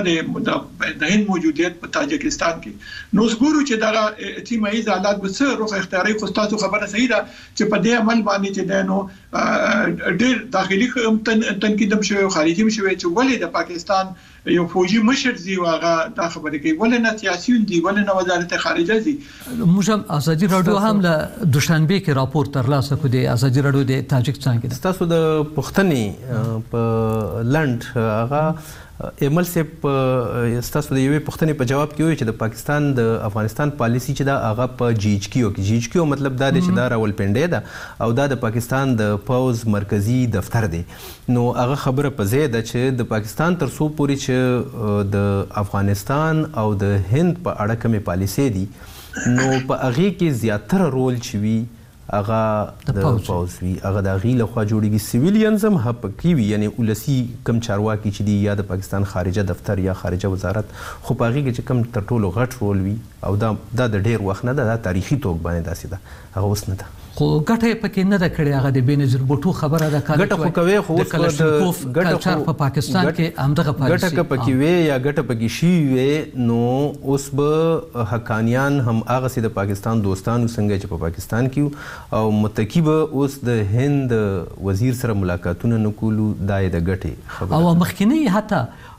S3: د هند موجودیت په تاجکستان کې نو ګورو چې دغه سیمایي حالات به څه روخ اختیاري خو تاسو خبره صحیح ده چې په دې عمل باندې چې دنو ډېر داخلي تنقید هم شوی او خارجي هم شوی چې ولې د پاکستان یو فوجي مشر زی واغه دا خبره کوي ولې نه سیاسيون دي ولې نه وزارت خارجه دي.
S2: موږ ازادي رادیو هم له دوشنبه کې راپور ترلاسه کړ د ازادي رادیو د تاجکستان کې
S4: تاسو د پښتني په لند هغه ایمل سپ تاسو د یوې پښتنې په جواب کې وایي چې د پاکستان د افغانستان پالیسی چې دا هغه په جی ایچ کیو کې جی ایچ کیو مطلب دا دی چې دا راولپنډي ده او دا د پاکستان د پوز مرکزی دفتر دی. نو هغه خبره په ځای ده چې د پاکستان تر څو پورې چې د افغانستان او د هند په اړه کومې پالیسي دي نو په هغې کې زیاتره رول چې وي هغه د پوز وي هغه د هغې لخوا جوړېږي. سیویلینز هم حقیقي وي یعنی ولسي کم چارواکي چې دي یا د پاکستان خارجه دفتر یا خارجه وزارت خو په هغې کې چې کم تر ټولو غټ رول وي او دا دا د ډېر وخت نه ده دا تاریخي توګ باندې داسې ده هغه اوس نه ده
S2: خو ګټه پکې نه ده کړې هغه د بینظیر بوټو خبره ده
S4: ګټه خو کوي خو اوس
S2: د ګټه په پاکستان کې همدغه پالیسي
S4: ګټه پکې وي یا ګټه پکې شي وي نو اوس به حقانیان هم هغه سي د پاکستان دوستانو څنګه چې په پاکستان کې او متکی به اوس د هند وزیر سره ملاقاتونه نکولو دای د ګټه خبره
S2: او مخکینی حتی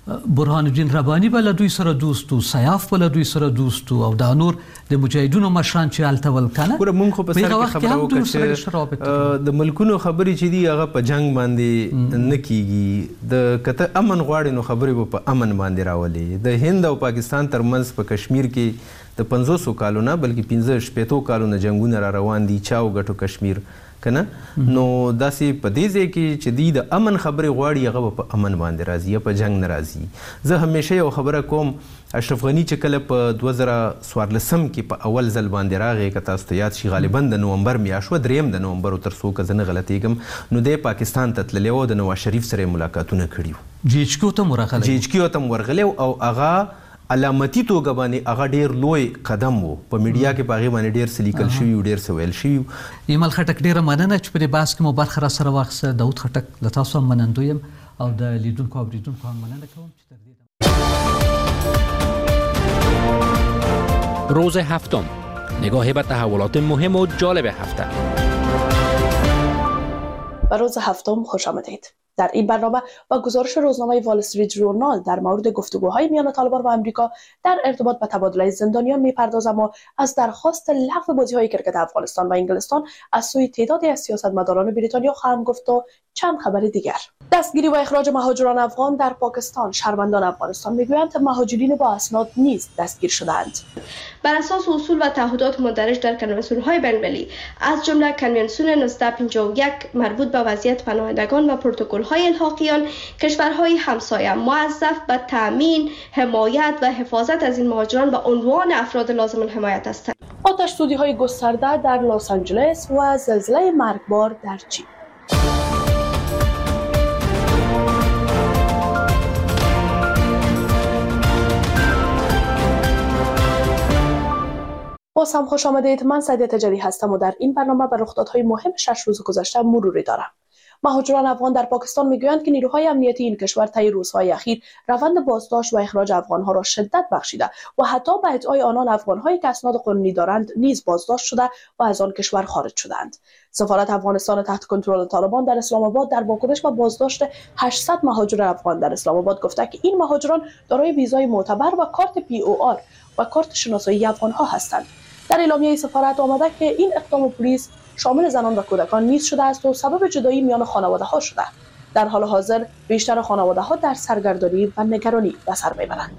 S2: برهان الدین رباني بل دوی سره دوست او سیاف بل دوی سره دوست او دا نور د مجاهدونو مشران چې التول کنه
S4: ګوره مونږ خو په سر کې خبره وکړه چې د ملکونو خبرې چې دی هغه په جنگ باندې نه کیږي د کته امن غواړي نو خبرې په امن باندې راولي د هند او پاکستان ترمنځ په کشمیر کې د پنځوسو کالو نه بلکې پنځه شپېتو کالو نه جنگونه را روان دي چاو ګټو کشمیر کنه نو داسې په دې ځای کې چې دی د امن خبرې غواړي هغه په امن باندې راځي یا په جنگ نه راځي زه همیشه یو خبره کوم اشرف غنی چې کله په دوه زره څوارلسم کې په اول ځل باندې راغی که تاسو ته یاد شي غالبا د نومبر میاشت وه درېیم د نومبر تر څو که زه نه غلطېږم نو دی پاکستان ته تللی و د نواز شریف سره یې ملاقاتونه کړي وو
S2: جی ایچ کیو ته ورغلی
S4: جی ایچ کیو ته م ورغلی او هغه علامتي توګه باندې هغه ډیر لوی قدم وو په میډیا کې په هغې باندې ډیر څه لیکل شوي وو ډیر څه ویل شوي وو
S2: ایمل خټک ډیره مننه چې په دې بحث کې مو برخه را سره واخیسته داود خټک له تاسو هم منندوی یم او د لیدونکو او اورېدونکو هم مننه کوم چې تر دې
S5: روز هفتم نگاه به تحولات مهم و جالب هفته.
S6: به روز هفتم خوش آمدید. در این برنامه با گزارش روزنامه وال استریت ژورنال در مورد گفتگوهای میان طالبان و آمریکا در ارتباط به تبادله زندانیان میپردازم و از درخواست لغو بازی‌های کرکت افغانستان و انگلستان از سوی تعدادی از سیاستمداران بریتانیا خواهم گفت و چند خبر دیگر. دستگیری و اخراج مهاجران افغان در پاکستان. شهروندان افغانستان میگویند مهاجرین با اسناد نیز دستگیر شدند.
S7: بر اساس اصول و تعهدات مندرج در کنوانسیون‌های بین‌المللی از جمله کنوانسیون نوزده پنجاه و یک مربوط به وضعیت پناهندگان و پروتکل‌های الحاقیان، کشورهای همسایه موظف به تامین، حمایت و حفاظت از این مهاجران به عنوان افراد لازم الحمایت هستند.
S6: آتش سوزی‌های گسترده در لس آنجلس و زلزله مرگبار در چین. باز هم خوش آمدید. من سعدیه تجری هستم و در این برنامه به رخدادهای مهم شش روز گذشته مروری دارم. مهاجران افغان در پاکستان میگویند که نیروهای امنیتی این کشور طی روزهای اخیر روند بازداشت و اخراج افغانها را شدت بخشیده و حتی به ادعای آنان افغانهایی که اسناد قانونی دارند نیز بازداشت شده و از آن کشور خارج شدند. سفارت افغانستان تحت کنترل طالبان در اسلام آباد در واکنش به بازداشت هشتصد مهاجر افغان در اسلام آباد گفته که این مهاجران دارای ویزای معتبر و کارت پی او آر و کارت شناسایی افغانها هستند. در اعلامیه سفارت آمده که این اقدام پلیس شامل زنان و کودکان نیز شده است و سبب جدایی میان خانواده ها شده. در حال حاضر بیشتر خانواده ها در سرگردانی و نگرانی به سر میبرند.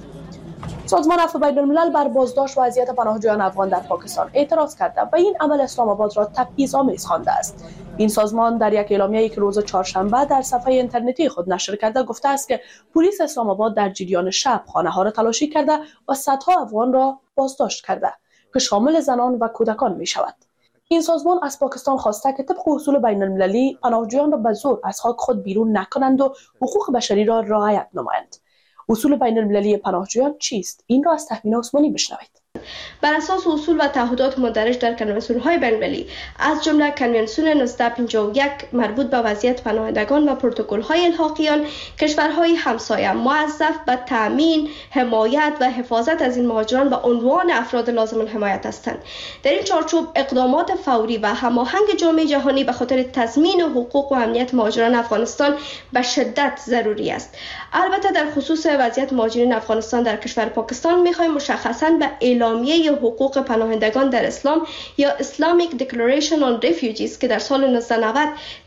S6: سازمان عفو بین الملل بر بازداشت و اذیت پناهجویان افغان در پاکستان اعتراض کرده و این عمل اسلام آباد را تبعیض‌آمیز خوانده است. این سازمان در یک اعلامیه‌ای که روز چهارشنبه در صفحه اینترنتی خود نشر کرده گفته است که پلیس اسلام آباد در جریان شب خانه‌ها را تلاشی کرده و صدها افغان را بازداشت کرده که شامل زنان و کودکان می شود. این سازمان از پاکستان خواسته که طبق اصول بین المللی پناهجویان را به زور از خاک خود بیرون نکنند و حقوق بشری را رعایت نمایند. اصول بین المللی پناهجویان چیست؟ این را از تهمینه عثمانی بشنوید.
S7: بر اساس اصول و تعهدات مندرج در کنوانسیون‌های بین‌المللی از جمله کنوانسیون نوزده پنجاه و یک مربوط به وضعیت پناهندگان و پروتکل‌های الحاقیان، کشورهای همسایه موظف به تامین، حمایت و حفاظت از این مهاجران به عنوان افراد لازم الحمایت هستند. در این چارچوب اقدامات فوری و هماهنگ جامعه جهانی به خاطر تضمین حقوق و امنیت مهاجران افغانستان به شدت ضروری است. البته در خصوص وضعیت مهاجرین افغانستان در کشور پاکستان می‌خوایم مشخصاً به اعلامیه حقوق پناهندگان در اسلام یا Islamic Declaration on Refugees که در سال نوزده نود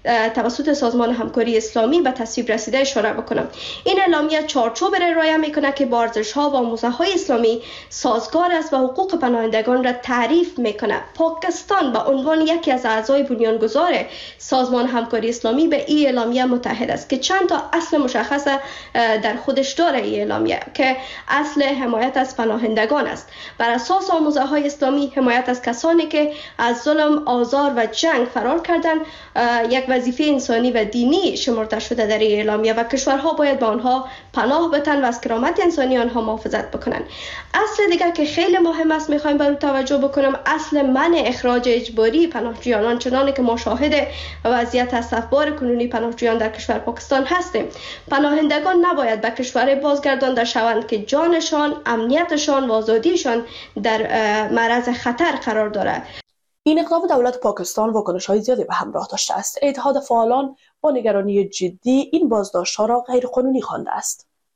S7: توسط سازمان همکاری اسلامی به تصویب رسیده اشاره بکنم. این اعلامیه چارچوب را رعایت میکنه که با ارزش‌ها و آموزه‌های اسلامی سازگار است و حقوق پناهندگان را تعریف میکنه. پاکستان به عنوان یکی از اعضای بنیانگذار سازمان همکاری اسلامی به این اعلامیه متحد است که چند تا اصل مشخص در خودش داره. این اعلامیه که اصل حمایت از پناهندگان است. بر اساس آموزه‌های اسلامی حمایت از کسانی که از ظلم، آزار و جنگ فرار کردند یک وظیفه انسانی و دینی شمرده شده در این اعلامیه و کشورها باید به آنها پناه بدهند و از کرامت انسانی آنها محافظت بکنند. اصل دیگر که خیلی مهم است میخوایم بر او توجه بکنم اصل منع اخراج اجباری پناهجویان، آنچنانی که ما شاهد وضعیت اسفبار کنونی پناهجویان در کشور پاکستان هستیم. پناهندگان نباید به کشور بازگردانده شوند که جانشان، امنیتشان و آزادیشان در معرض خطر قرار دارد.
S6: این اقدام دولت پاکستان واکنش‌های زیادی به همراه داشته است. اتحاد فعالان با نگرانی جدی این بازداشت‌ها را غیرقانونی خوانده است.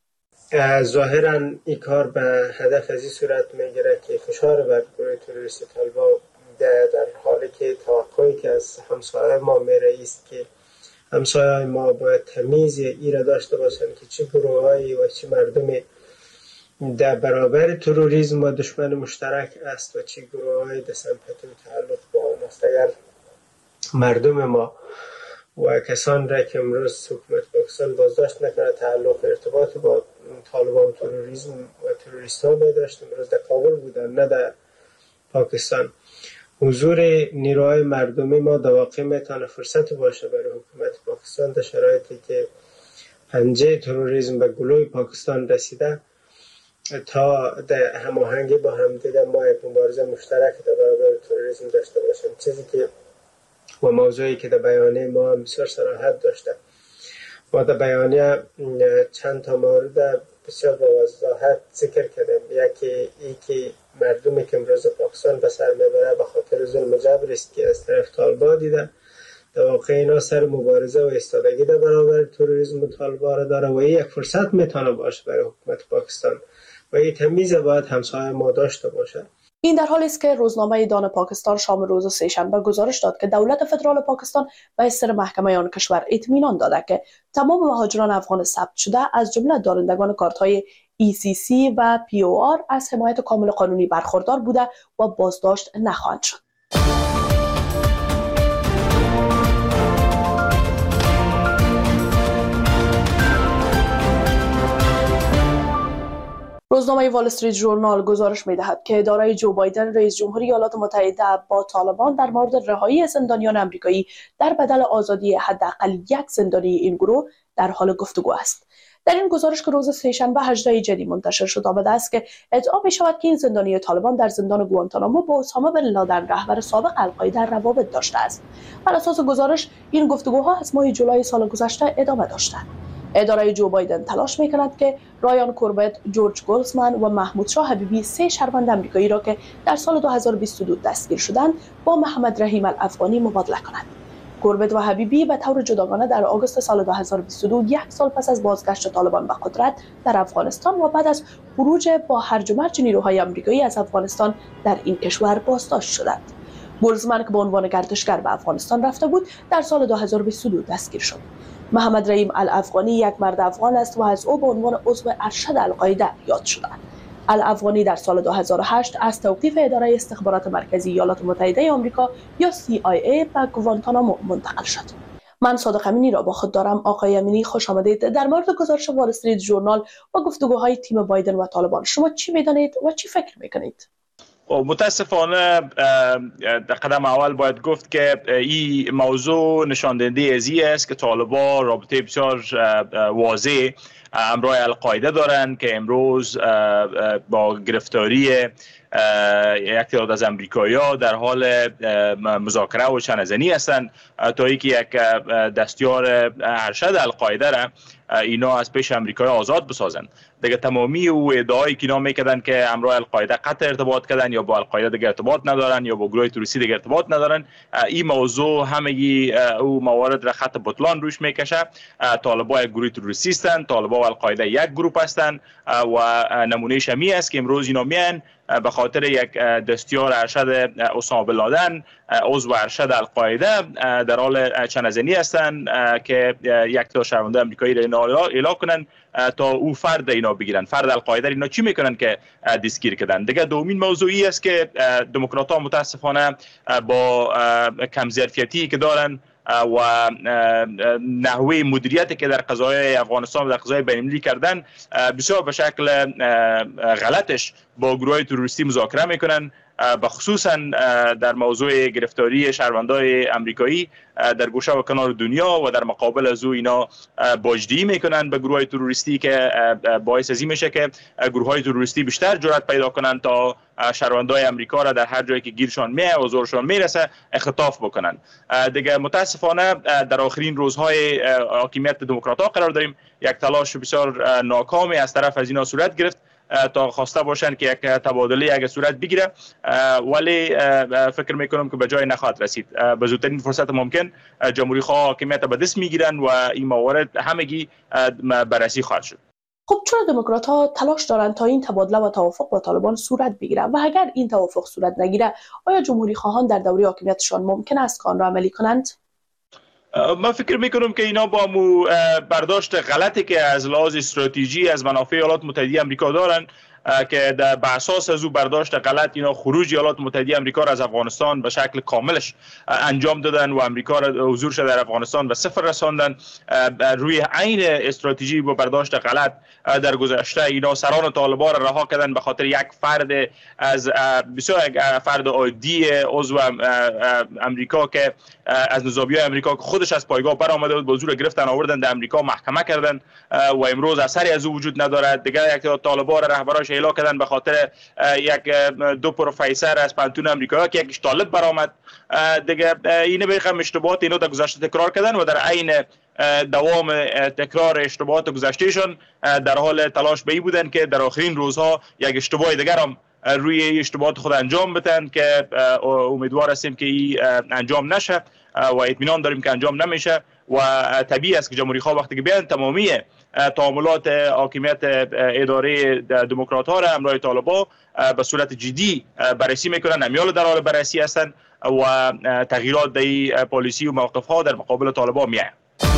S8: ظاهرا این کار به هدف از این صورت میگیره که فشار بر گروه تروریستی طالبان در حالی که توقعی که از همسایه ما میره است که همسایه ما باید تمیز ایره داشته باشند که چه گروهایی و چه مردمی در برابر تروریسم و دشمن مشترک است و چه گروهایی در سمپاتی و تعلق با آن است. اگر مردم ما و کسان را که امروز حکومت پاکستان بازداشت نکنه تعلق ارتباط با طالبان و تروریسم و تروریست ها داشت، امروز در کابل بودن نه در پاکستان، حضور نیروهای مردمی ما در واقع میتونه فرصت باشه برای حکومت پاکستان در شرایطی که پنجه تروریسم به گلوی پاکستان رسیده تا در هماهنگی با همدیگه ما یک مبارزه مشترک در برابر تروریسم داشته باشیم. چیزی که و موضوعی که در بیانیه ما بسیار صراحت داشته. ما در بیانیه چند تا مورد بسیار با وضاحت ذکر کردیم. یکی ای که مردمی که امروز پاکستان به سر میبره به خاطر ظلم جبر است که از طرف طالبان دیده، در واقع اینا سر مبارزه و ایستادگی در برابر تروریسم و طالبان را داره و این یک فرصت میتونه باشه برای حکومت پاکستان و این تمیز باید همسایه ما داشته باشه.
S6: این در حالی است که روزنامه دان پاکستان شام روز سه‌شنبه گزارش داد که دولت فدرال پاکستان به اصدار محکمه آن کشور اطمینان داده که تمام مهاجران افغان ثبت شده از جمله دارندگان کارت‌های ای سی سی و پی او آر از حمایت کامل قانونی برخوردار بوده و بازداشت نخواهند شد. روزنامه وال استریت ژورنال گزارش می‌دهد که اداره جو بایدن رئیس جمهوری ایالات متحده با طالبان در مورد رهایی زندانیان آمریکایی در بدل آزادی حداقل یک زندانی این گروه در حال گفتگو است. در این گزارش که روز سه‌شنبه هجدهم جدی منتشر شد آمده است که ادعا می‌شود که این زندانی طالبان در زندان گوانتانامو با اسامه بن لادن رهبر سابق القاعده روابط داشته است. بر اساس گزارش این گفتگوها از ماه جولای سال گذشته ادامه داشته. اداره جو بایدن تلاش می‌کند که رایان کوربت، جورج گولزمن و محمود شاه حبیبی سه شهروند آمریکایی را که در سال دو هزار و بیست و دو دستگیر شدند با محمد رحیم الافغانی مبادله کند. کوربت و حبیبی به طور جداگانه در آگوست سال دو هزار و بیست و دو یک سال پس از بازگشت طالبان به قدرت در افغانستان و بعد از خروج با هرج و مرج نیروهای آمریکایی از افغانستان در این کشور بازداشت شدند. گولزمن که به عنوان گردشگر به افغانستان رفته بود در سال دو هزار و بیست و دو دستگیر شد. محمد رحیم الافغانی یک مرد افغان است و از او به عنوان عضو ارشد القاعده یاد شده. الافغانی در سال دو هزار و هشت از توقیف اداره استخبارات مرکزی ایالات متحده آمریکا یا سی آی ای به گوانتانامو منتقل شد. من صادق امینی را با خود دارم. آقای امینی خوش آمدید. در مورد گزارش وال استریت ژورنال و گفتگوهای تیم بایدن و طالبان شما چی می‌دانید و چی فکر می‌کنید؟
S9: متاسفانه در قدم اول باید گفت که این موضوع نشان دهنده ازی است که طالبان رابطه بسیار واضح همراه القاعده دارند که امروز با گرفتاری یک تعداد از امریکایی‌ها در حال مذاکره و چنه‌زنی هستند تا اینکه یک دستیار ارشد القاعده را اینا از پیش امریکایی آزاد بسازند. دیگه تمامی او ادعایی که اینا میکردن که همراه القاعده قطع ارتباط کردن یا با القاعده دیگه ارتباط ندارن یا با گروه تروریستی دیگه ارتباط ندارن، این موضوع همگی او موارد را خط بطلان روش میکشه. طالبان یک گروه تروریستی هستند، طالبان و القاعده یک گروه هستند و نمونه شمی است که امروز اینا میان به خاطر یک دستیار ارشد اسامه بن لادن عضو ارشد القاعده در حال چنه‌زنی هستند که یک تا شهرونده آمریکایی را اعلام کنن تا او فرد اینا بگیرن. فرد القاعده اینا چی میکنن که دستگیر کردن؟ دیگه دومین موضوعی است که دموکرات‌ها متاسفانه با کم ظرفیتی که دارن و نحوه مدیریتی که در قضایای افغانستان و در قضایای بین‌المللی کردن بسیار به شکل غلطش با گروه تروریستی مذاکره میکنن، به خصوصا در موضوع گرفتاری شهروندان آمریکایی در گوشه و کنار دنیا و در مقابل از او اینا باجدهی میکنن به گروه تروریستی که باعث ازی میشه که گروه های تروریستی بیشتر جرأت پیدا کنن تا شهروندان آمریکا را در هر جایی که گیرشان میه و زورشان میرسه اختطاف بکنن. دیگه متاسفانه در آخرین روزهای حاکمیت دموکرات‌ها قرار داریم. یک تلاش بسیار ناکامی از طرف از اینا صورت گرفت تا خواسته باشن که یک تبادله اگه صورت بگیره، ولی فکر میکنم که به جای نخواهد رسید. به زودترین فرصت ممکن جمهوری خواه حاکمیت به دست میگیرن و این موارد همگی بررسی خواهد شد.
S6: خب چرا دموکرات ها تلاش دارند تا این تبادله و توافق با طالبان صورت بگیره و اگر این توافق صورت نگیره آیا جمهوری خواهان در دوره حاکمیتشان ممکن است که آن را عملی کنند؟
S9: من فکر میکنم که اینا با مو برداشت غلطی که از لحاظ استراتژی از منافع ایالات متحده آمریکا دارن که در اساس از او برداشت غلط اینا خروج ایالات متحده آمریکا را از افغانستان به شکل کاملش انجام دادن و آمریکا را حضورش در افغانستان به صفر رساندن. روی عین استراتژی با برداشت غلط در گذشته اینا سران طالبان را رها کردن به خاطر یک فرد از بسیار یک فرد عادی عضو آمریکا که از نظامیای آمریکا که خودش از پایگاه برآمده بود، با زور گرفتن آوردن در آمریکا محکمه کردن و امروز اثری از او وجود ندارد. دیگه یک طالبان رهبراش اعلام کردن به خاطر یک دو پروفسور از پانتون آمریکا که یکیش طالب برآمد. دیگه اینه به خم اشتباهات اینو در گذشته تکرار کردن و در عین دوام تکرار اشتباهات گذشتهشان در حال تلاش به این بودن که در آخرین روزها یک اشتباه دیگر هم روی اشتباهات خود انجام بدن که امیدوار هستیم که این انجام نشه و اطمینان داریم که انجام نمیشه و طبیعی است که جمهوری خواه وقتی که بیان تمامی تعاملات حاکمیت اداره دموکرات ها را همراه طالبان به صورت جدی بررسی میکنن، امیال در حال بررسی هستند و تغییرات در پالیسی و موقف ها در مقابل طالبان میآید.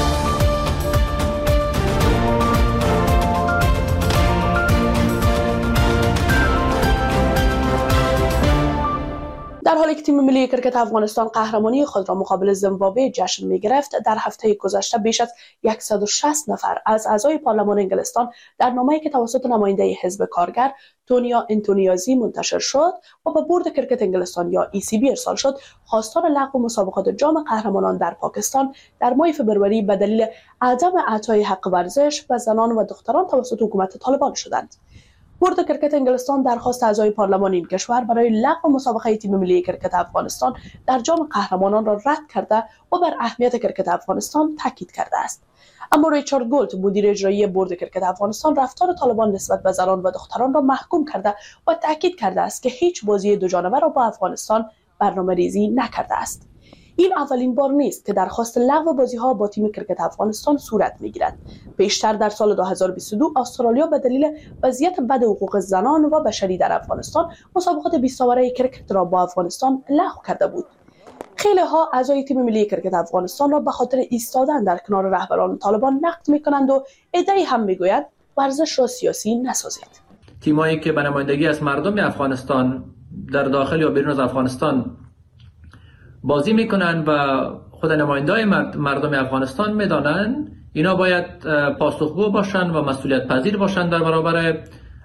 S6: در حالی که تیم ملی کرکت افغانستان قهرمانی خود را مقابل زیمبابوه جشن می گرفت، در هفته گذشته بیش از صد و شصت نفر از اعضای پارلمان انگلستان در نامه‌ای که توسط نماینده حزب کارگر تونیا انتونیازی منتشر شد و به بورد کرکت انگلستان یا ای سی بی ارسال شد، خواستار لغو مسابقات جام قهرمانان در پاکستان در ماه فبروری به دلیل عدم اعطای حق ورزش به زنان و دختران توسط حکومت طالبان شدند. بورد کرکت انگلستان درخواست اعضای پارلمان این کشور برای لغو مسابقه تیم ملی کرکت افغانستان در جام قهرمانان را رد کرده و بر اهمیت کرکت افغانستان تاکید کرده است. اما ریچارد گولت، مدیر اجرایی بورد کرکت افغانستان، رفتار طالبان نسبت به زنان و دختران را محکوم کرده و تاکید کرده است که هیچ بازی دو جانبه را با افغانستان برنامه‌ریزی نکرده است. این اولین بار نیست که درخواست لغو بازی‌ها با تیم کرکت افغانستان صورت می‌گیرد. پیشتر در سال دو هزار و بیست و دو استرالیا به دلیل وضعیت بد حقوق زنان و بشری در افغانستان مسابقات بیست اوره کرکت را با افغانستان لغو کرده بود. خیلی ها اعضای تیم ملی کرکت افغانستان را به خاطر ایستادن در کنار رهبران طالبان نقد می‌کنند و عده‌ای هم می‌گویند ورزش را سیاسی نسازید.
S10: تیمایی که به نمایندگی از مردم افغانستان در داخل یا بیرون از افغانستان بازی میکنن و خود نمایندای مردم افغانستان میدانن اینا باید پاسخگو باشن و مسئولیت پذیر باشن در برابر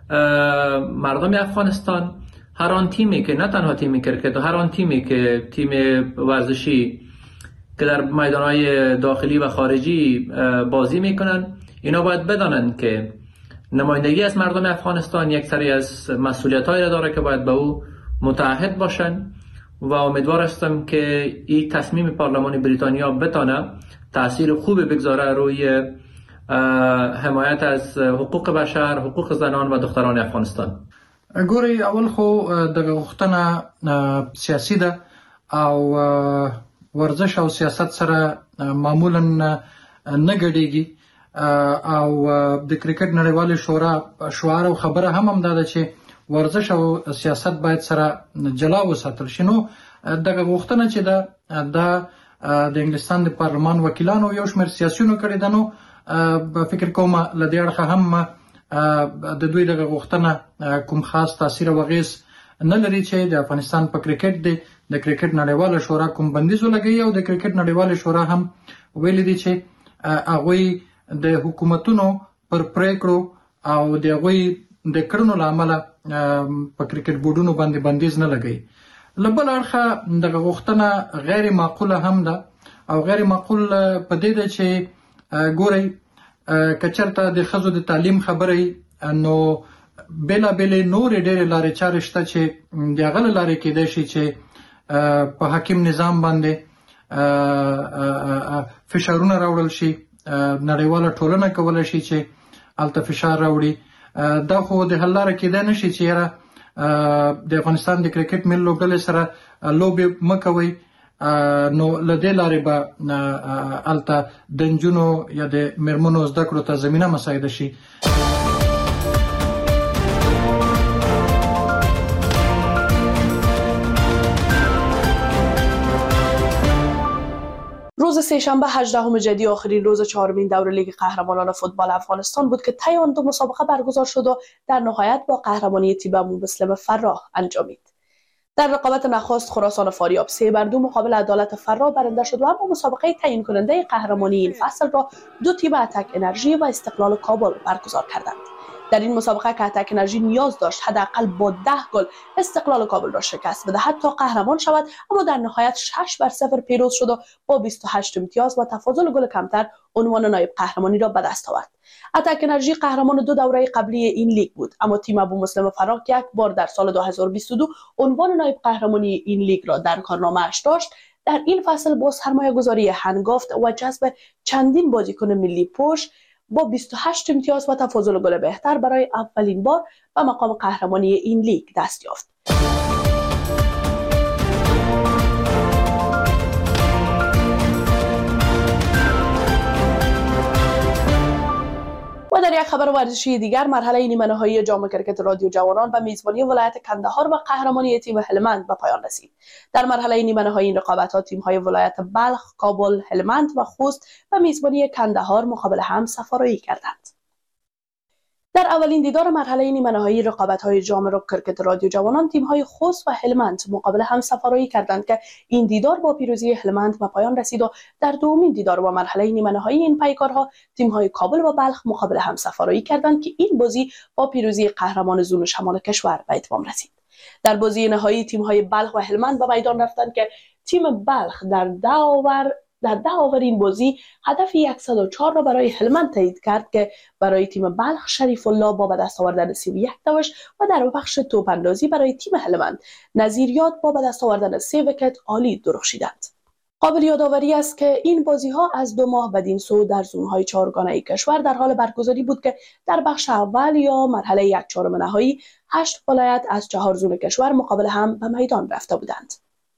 S10: مردم افغانستان. هر آن تیمی که نه تنها تیم کرکت و هر آن تیمی که تیم ورزشی که در میدانهای داخلی و خارجی بازی میکنن اینا باید بدانن که نمایندگی از مردم افغانستان یک سری از مسئولیت‌هایی را داره که باید به او متعهد باشن و امیدوار هستم که این تصمیم پارلمان بریتانیا بتانه تأثیر خوب بگذاره روی حمایت از حقوق بشر، حقوق زنان و دختران افغانستان.
S11: ګوري اول خو دغه غوښتنه سیاسي ده او ورزش او سیاست سره معمولا نه ګډیږي او د کرکټ نړیوالې شورا شعار او خبره هم هم ده چې ورزش او سیاست باید سره جلا وساتل شي. نو دغه غوښتنه چې ده د انګلستان د پارلمان وکیلانو یو شمېر سیاسیونو کړې ده، نو فکر کوم له دې اړخه هم د دوی دغه غوښتنه کوم خاص تاثیر او اغیز نه لري چې د افغانستان په کرکټ دی د کرکټ نړیواله شورا کوم بندیز ولګوي او د کرکټ نړیواله شورا هم ویلي دي چې هغوی د حکومتونو پر پریکړو او د هغوی د کړنو له امله په کرکټ بورډونو باندې بندیز نه لګوي. له بل اړخه دغه غوښتنه غیر معقوله هم ده او غیر معقول په دې ده چې ګورئ که چېرته د ښځو د تعلیم خبرې نو بېلابېلې نورې ډېرې لارې چارې شته چې د هغه له لارې کیدای شي چې په حاکم نظام باندې فشارونه راوړل شي، نړیواله ټولنه کولی شي چې هلته فشار راوړي. دا خو د حل لاره کیدای نه شي چې یاره د افغانستان د کرکټ ملي لوبډلې سره لوبې مه کوئ، نو له دې لارې به هلته د نجونو یا د میرمنو زده کړو ته زمینه مساعده شي.
S6: روز سه‌شنبه هجدهم جدی آخرین روز چهارمین دور لیگ قهرمانان فوتبال افغانستان بود که طی آن دو مسابقه برگزار شد و در نهایت با قهرمانی تیم ابو مسلم فراه انجامید. در رقابت نخست خراسان فاریاب سه بر دو مقابل عدالت فراه برنده شد و اما مسابقه تعیین کننده قهرمانی این فصل را دو تیم اتک انرژی و استقلال کابل برگزار کردند. در این مسابقه که اتک انرژی نیاز داشت حداقل با ده گل استقلال کابل را شکست بدهد تا قهرمان شود، اما در نهایت شش بر صفر پیروز شد و با بیست و هشت امتیاز و تفاضل گل کمتر عنوان نایب قهرمانی را به دست آورد. اتک انرژی قهرمان دو دوره قبلی این لیگ بود، اما تیم ابو مسلم فراه که یک بار در سال دو هزار و بیست و دو عنوان نایب قهرمانی این لیگ را در کارنامه‌اش داشت، در این فصل با سرمایه‌گذاری هنگافت و جذب چندین بازیکن ملی پوش با بیست و هشت امتیاز و تفاضل گل بهتر برای اولین بار به مقام قهرمانی این لیگ دست یافت. و در یک خبر ورزشی دیگر، مرحله نیمه نهایی جام کرکت رادیو جوانان و میزبانی ولایت کندهار و قهرمانی تیم هلمند به پایان رسید. در مرحله نیمه نهایی این رقابت‌ها تیم‌های ولایت بلخ، کابل، هلمند و خوست و میزبانی کندهار مقابل هم سفارایی کردند. در اولین دیدار مرحله نیمه نهایی رقابت‌های جام کرکت رادیو جوانان تیم‌های خوست و هلمند مقابل هم سفارایی کردند که این دیدار با پیروزی هلمند به پایان رسید و در دومین دیدار و مرحله نیمه نهایی این پیکارها تیم‌های کابل و بلخ مقابل هم سفارایی کردند که این بازی با پیروزی قهرمان زون شمال کشور به اتمام رسید. در بازی نهایی تیم‌های بلخ و هلمند به میدان رفتند که تیم بلخ در ده آور در ده آور این بازی هدف صد و چهار را برای هلمند تایید کرد که برای تیم بلخ شریف الله با به دست آوردن سی و یک دوش و در بخش توپ اندازی برای تیم هلمند نظیریات با به دست آوردن سه ویکت عالی درخشیدند. قابل یادآوری است که این بازی‌ها از دو ماه بدین سو در زون‌های چهارگانه کشور در حال برگزاری بود که در بخش اول یا مرحله یک چهارم نهایی هشت ولایت از چهار زون کشور مقابل هم به میدان رفته بودند.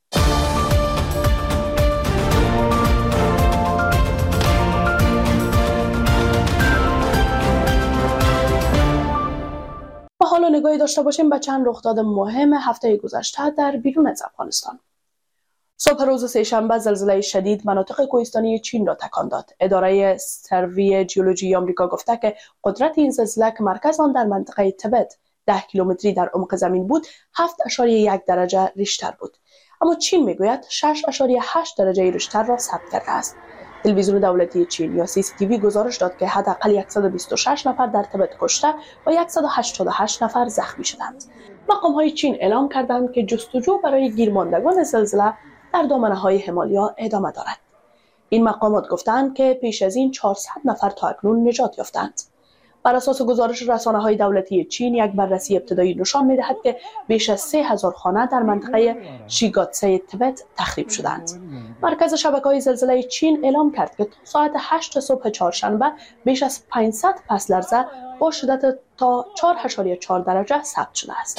S6: و حالا نگاهی داشته باشیم به چند رخداد مهم هفته گذشته در بیرون از افغانستان. صبح روز سه‌شنبه زلزله شدید مناطق کوهستانی چین را تکان داد. اداره سروی جیولوژی آمریکا گفته که قدرت این زلزله که مرکز آن در منطقه تبت ده کیلومتری در عمق زمین بود، هفت و یک درجه ریشتر بود. اما چین میگوید شش و هشت درجه ریشتر را ثبت کرده است. تلویزیون دولتی چین یا سی سی تی وی گزارش داد که حداقل صد و بیست و شش نفر در تبت کشته و صد و هشتاد و هشت نفر زخمی شدند. مقام‌های چین اعلام کردند که جستجو برای گیرماندگان زلزله در دامنه‌های همالیا ادامه دارد. این مقامات گفتند که پیش از این چهارصد نفر تا اکنون نجات یافتند. بر اساس گزارش رسانه‌های دولتی چین، یک بررسی ابتدایی نشان می‌دهد که بیش از سه هزار خانه در منطقه شیگاتسه تبت تخریب شدند. مرکز شبکه‌های زلزله چین اعلام کرد که تا ساعت هشت صبح چهارشنبه بیش از پانصد پس لرزه با شدت تا چهار و چهار درجه ثبت شده است.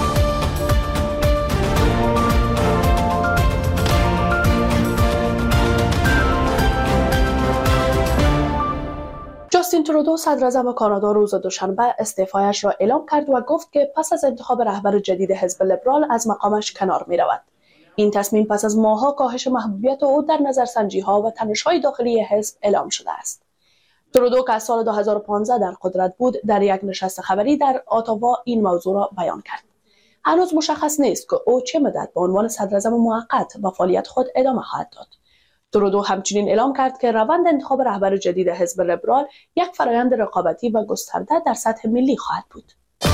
S6: جاستین ترودو صدراعظم کانادا روز دوشنبه استعفایش را اعلام کرد و گفت که پس از انتخاب رهبر جدید حزب لیبرال از مقامش کنار می رود. این تصمیم پس از ماه‌ها کاهش محبوبیت او در نظرسنجی‌ها و تنش‌های داخلی حزب اعلام شده است. ترودو که از سال دو هزار و پانزده در قدرت بود، در یک نشست خبری در اتاوا این موضوع را بیان کرد. هنوز مشخص نیست که او چه مدت به عنوان صدراعظم موقت به فعالیت خود ادامه خواهد داد. ترودو همچنین اعلام کرد که روند انتخاب رهبر جدید حزب لیبرال یک فرایند رقابتی و گسترده در سطح ملی خواهد بود.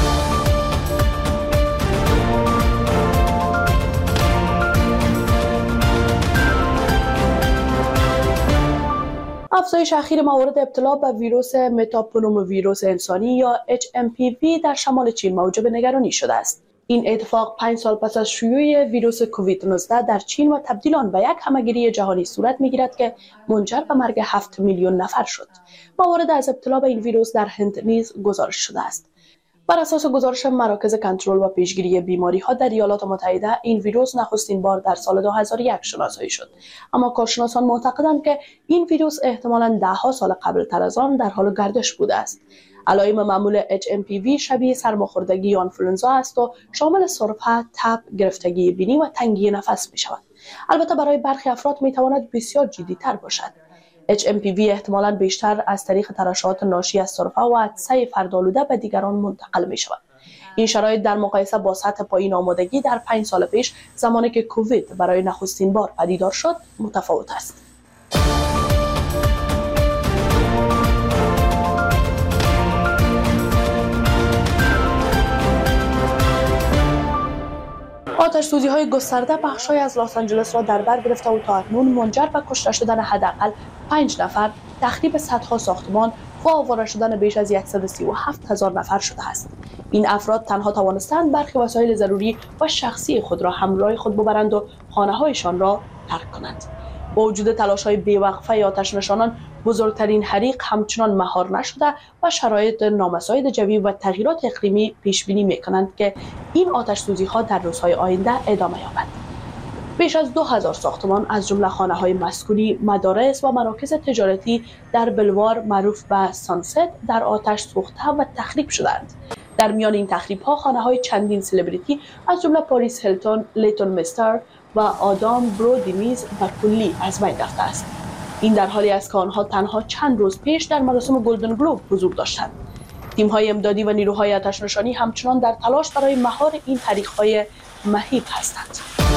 S6: افزایش اخیر موارد ابتلا به ویروس متاپنوموویروس انسانی یا اچ ام پی وی در شمال چین موجب نگرانی شده است. این اتفاق پنج سال پس از شیوع ویروس کووید نوزده در چین و تبدیل آن به یک همهگیری جهانی صورت می‌گیرد که منجر به مرگ هفت میلیون نفر شد. موارد از ابتلا به این ویروس در هند نیز گزارش شده است. بر اساس گزارش مراکز کنترل و پیشگیری بیماری‌ها در ایالات متحده، این ویروس نخستین بار در سال دو هزار و یک شناسایی شد. اما کارشناسان معتقدند که این ویروس احتمالاً ده‌ها سال قبل تر از آن در حال گردش بوده است. علائم معمول اچ ام پی وی شبیه سرماخوردگی یا آنفلوانزا است و شامل سرفه، تب، گرفتگی بینی و تنگی نفس می شود. البته برای برخی افراد می تواند بسیار جدی تر باشد. اچ ام پی وی احتمالاً بیشتر از طریق ترشحات ناشی از سرفه و عطسه فردآلوده به دیگران منتقل می شود. این شرایط در مقایسه با سطح پایین آمادگی در پنج سال پیش زمانی که کووید برای نخستین بار پدیدار شد متفاوت است. آتش سوزی های گسترده بخش‌های از لس آنجلس را در بر گرفته و تا اکنون منجر به کشته شدن حداقل پنج نفر، تخریب صدها ساختمان و آواره شدن بیش از صد و سی و هفت هزار نفر شده است. این افراد تنها توانستند برخی وسایل ضروری و شخصی خود را همراه خود ببرند و خانه‌هایشان را ترک کنند. با وجود تلاش‌های بی‌وقفه آتش نشانان، بزرگترین حریق همچنان مهار نشده و شرایط نامساعد جوی و تغییرات اقلیمی پیش بینی می‌کنند که این آتش سوزی‌ها در روزهای آینده ادامه یابد. بیش از دو هزار ساختمان از جمله خانه‌های مسکونی، مدارس و مراکز تجارتی در بلوار معروف به سانست در آتش سوخته و تخریب شدند. در میان این تخریب‌ها خانه‌های چندین سلبریتی از جمله پاریس هیلتون، لیتون مستر و آدام برودی نیز به کلی از بین رفته است. این در حالی است که آنها تنها چند روز پیش در مراسم گلدن گلوب حضور داشتند. تیم‌های امدادی و نیروهای آتش‌نشانی همچنان در تلاش برای مهار این حریق‌های مهیب هستند.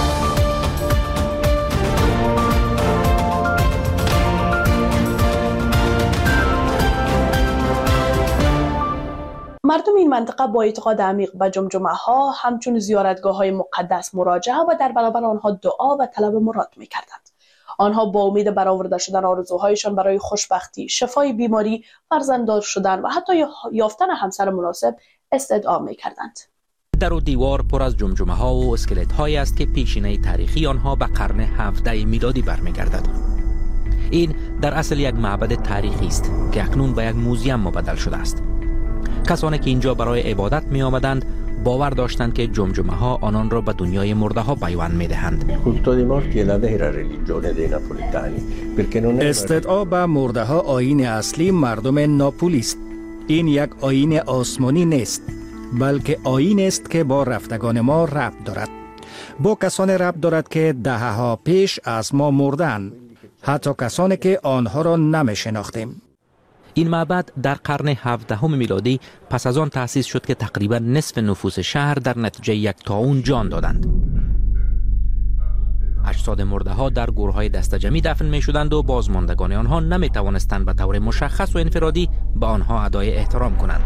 S6: مردم این منطقه با اعتقاد عمیق به جمجمه ها همچون زیارتگاه های مقدس مراجعه و در برابر آنها دعا و طلب مراد می کردند. آنها با امید برآورده شدن آرزوهایشان برای خوشبختی، شفای بیماری، فرزنددار شدن و حتی یافتن همسر مناسب استدعا می کردند.
S5: در و دیوار پر از جمجمه ها و اسکلت هایی است که پیشینه تاریخی آنها به قرن هفدهم میلادی برمیگردد. این در اصل یک معبد تاریخی است که اکنون به یک موزیم مبدل شده است. کسانی که اینجا برای عبادت می آمدند باور داشتند که جمجمه ها آنان را به دنیای مرده ها پیوند می دهند.
S12: استدعا به مرده ها آیین اصلی مردم ناپولی است. این یک آیین آسمانی نیست، بلکه آیین است که با رفتگان ما ربط دارد. با کسانی ربط دارد که دهه ها پیش از ما مردند، حتی کسانی که آنها را نمی شناختیم.
S5: این معبد در قرن هفدهم میلادی پس از آن تأسیس شد که تقریبا نصف نفوس شهر در نتیجه یک طاعون جان دادند. اجساد مرده ها در گورهای دسته‌جمعی دفن می شدند و بازماندگان آنها نمی توانستند به طور مشخص و انفرادی به آنها ادای احترام کنند.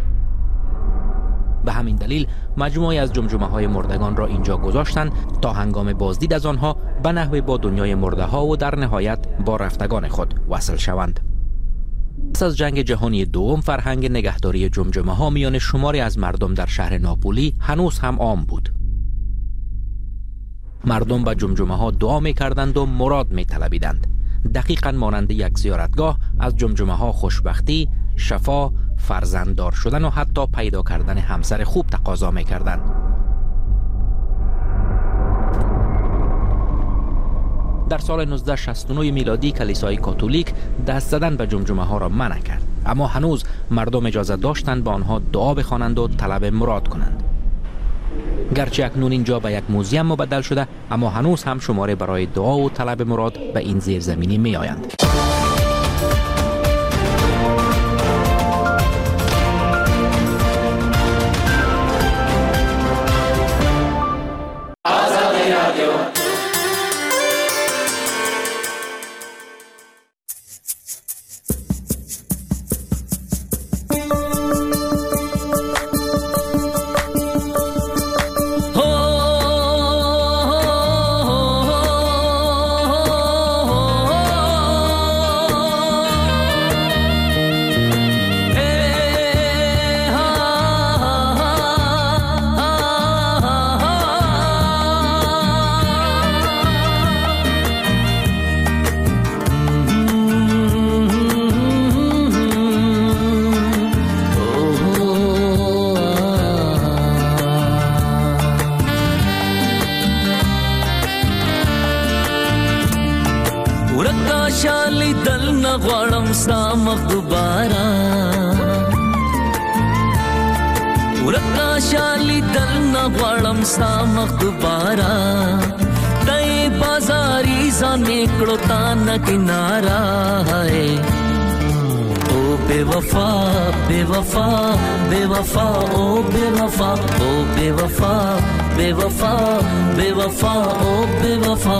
S5: به همین دلیل مجموعی از جمجمه های مردگان را اینجا گذاشتند تا هنگام بازدید از آنها به نحوی با دنیای مرده ها و در نهایت با رفتگان خود وصل شوند. پس از جنگ جهانی دوم فرهنگ نگهداری جمجمه ها میان شماری از مردم در شهر ناپولی هنوز هم عام بود. مردم به جمجمه ها دعا می کردند و مراد می طلبیدند. دقیقاً مانند یک زیارتگاه از جمجمه ها خوشبختی، شفا، فرزنددار شدن و حتی پیدا کردن همسر خوب تقاضا می کردند. در سال نوزده شصت و نه میلادی کلیسای کاتولیک دست زدن به جمجمه ها را منع کرد، اما هنوز مردم اجازه داشتند با آنها دعا بخوانند و طلب مراد کنند. گرچه اکنون اینجا به یک موزیم مبدل شده، اما هنوز هم شماره برای دعا و طلب مراد به این زیرزمینی می آیند.
S13: چالی دل نغوړم ستا مخ دوباره دای بازاري ځان نکړو تا نه کنارا ہے او بے وفا بے وفا بے وفا او بے وفا او بے وفا بے وفا بے وفا او بے وفا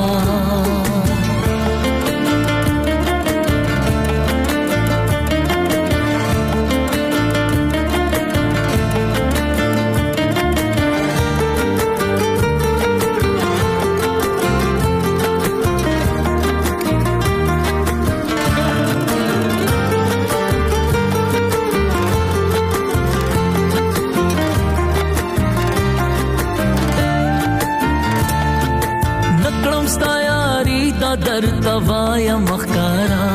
S13: در توایا مخکارا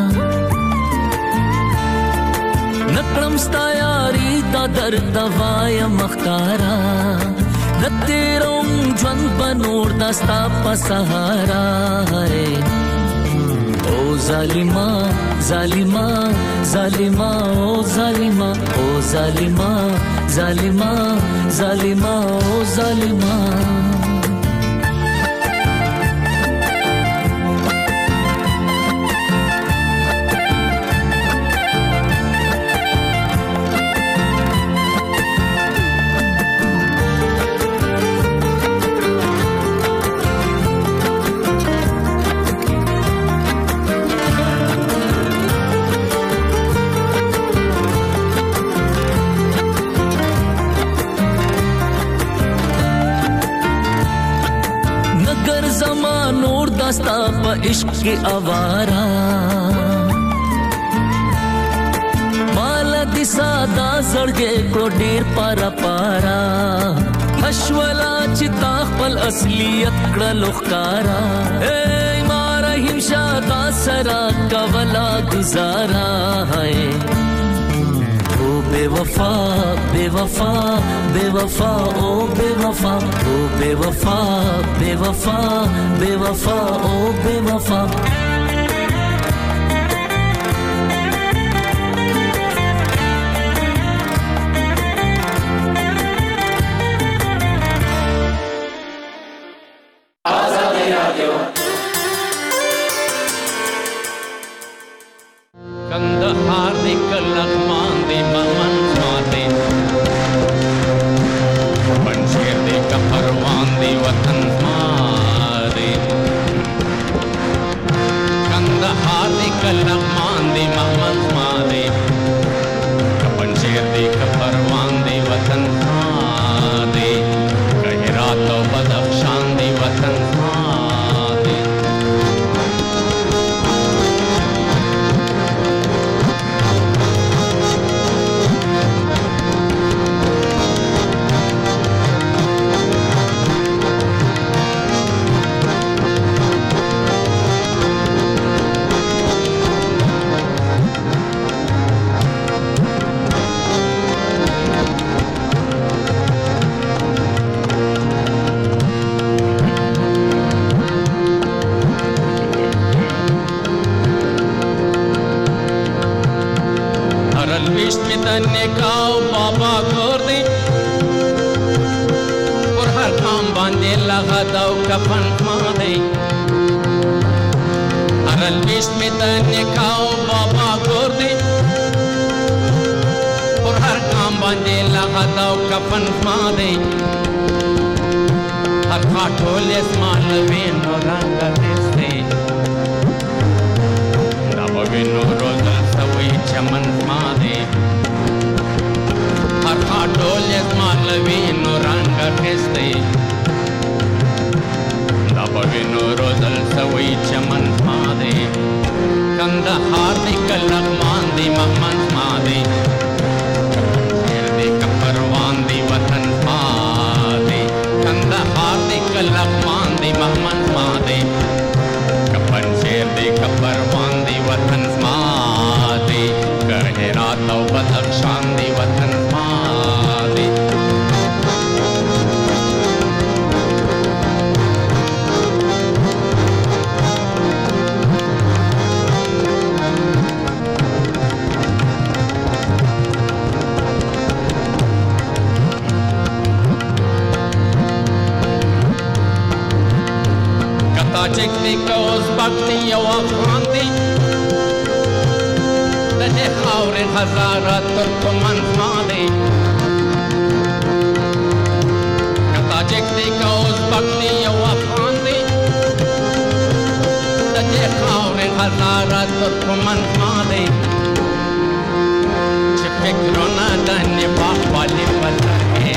S13: نکړم ستا یاري دا در توایا مخکارا نتیروم ژوند بنور دستا په سهارا او ظالما ظالما ظالما او ظالما او ظالما ظالما ظالما او ظالما دستا پا عشق کی آوارا مالا دی سادا زڑگے کڑو ڈیر پارا پارا حشولا چتا خپل اصلیت کڑا لخکارا اے مارا ہمشا دا سرا کولا گزارا ہے بے وفا بے وفا بے وفا او بے وفا او بے وفا بے وفا بے وفا او بے وفا
S14: کندهار دی کلغمان دی ممن سواتے پنشیر دی کپروان دی وطن مارے کندهار دی کلغمان دی ممن سواتے پنشیر دی کپروان دی وطن مارے کہرات و بدخشان دی وطن مارے نکاو بابا گور دی پر ہر کام باندے لگا دو کفن ماندے ہر الویش میں تا نکاو بابا گور دی پر ہر کام باندے لگا دو کفن ماندے ہر کھاٹو لیسمان لوین و رنگ دیستے دابوین و روزل سوئی چمن ماندے ہر کھاٹول یزمان لوین و رنگ کھستے دابوین و روزل سوئی چمن ماندے کندہار دی کلغمان دی ممن ماندے شیر دی کپروان دی وطن ماندے کندہار دی کلغمان دی ممن ماندے کپن شیر دی کپروان دی وطن ماندے کہرات و بدخشان دی وطن ماندے تاجک دی که ازبک دی او افغان دی د دې خاورې هزاره ترکمن زما دی که تاجک دی که ازبک دی او افغان دی د دې خاورې هزاره ترکمن زما دی چې فکرونه د نفاق والي په سر کې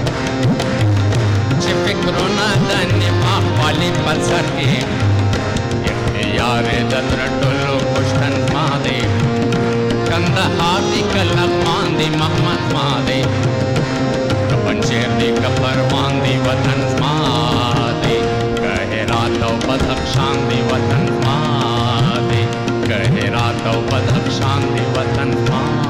S14: چې فکرونه د نفاق والي په سر کې اختیار د ترټولو پښتن زما دی کندهار دی که لغمان دی محمد زما دی که پنجشیر دی که پروان دی وطن زما دی که هرات او بدخشان دی وطن زما دی که هرات او بدخشان دی وطن زما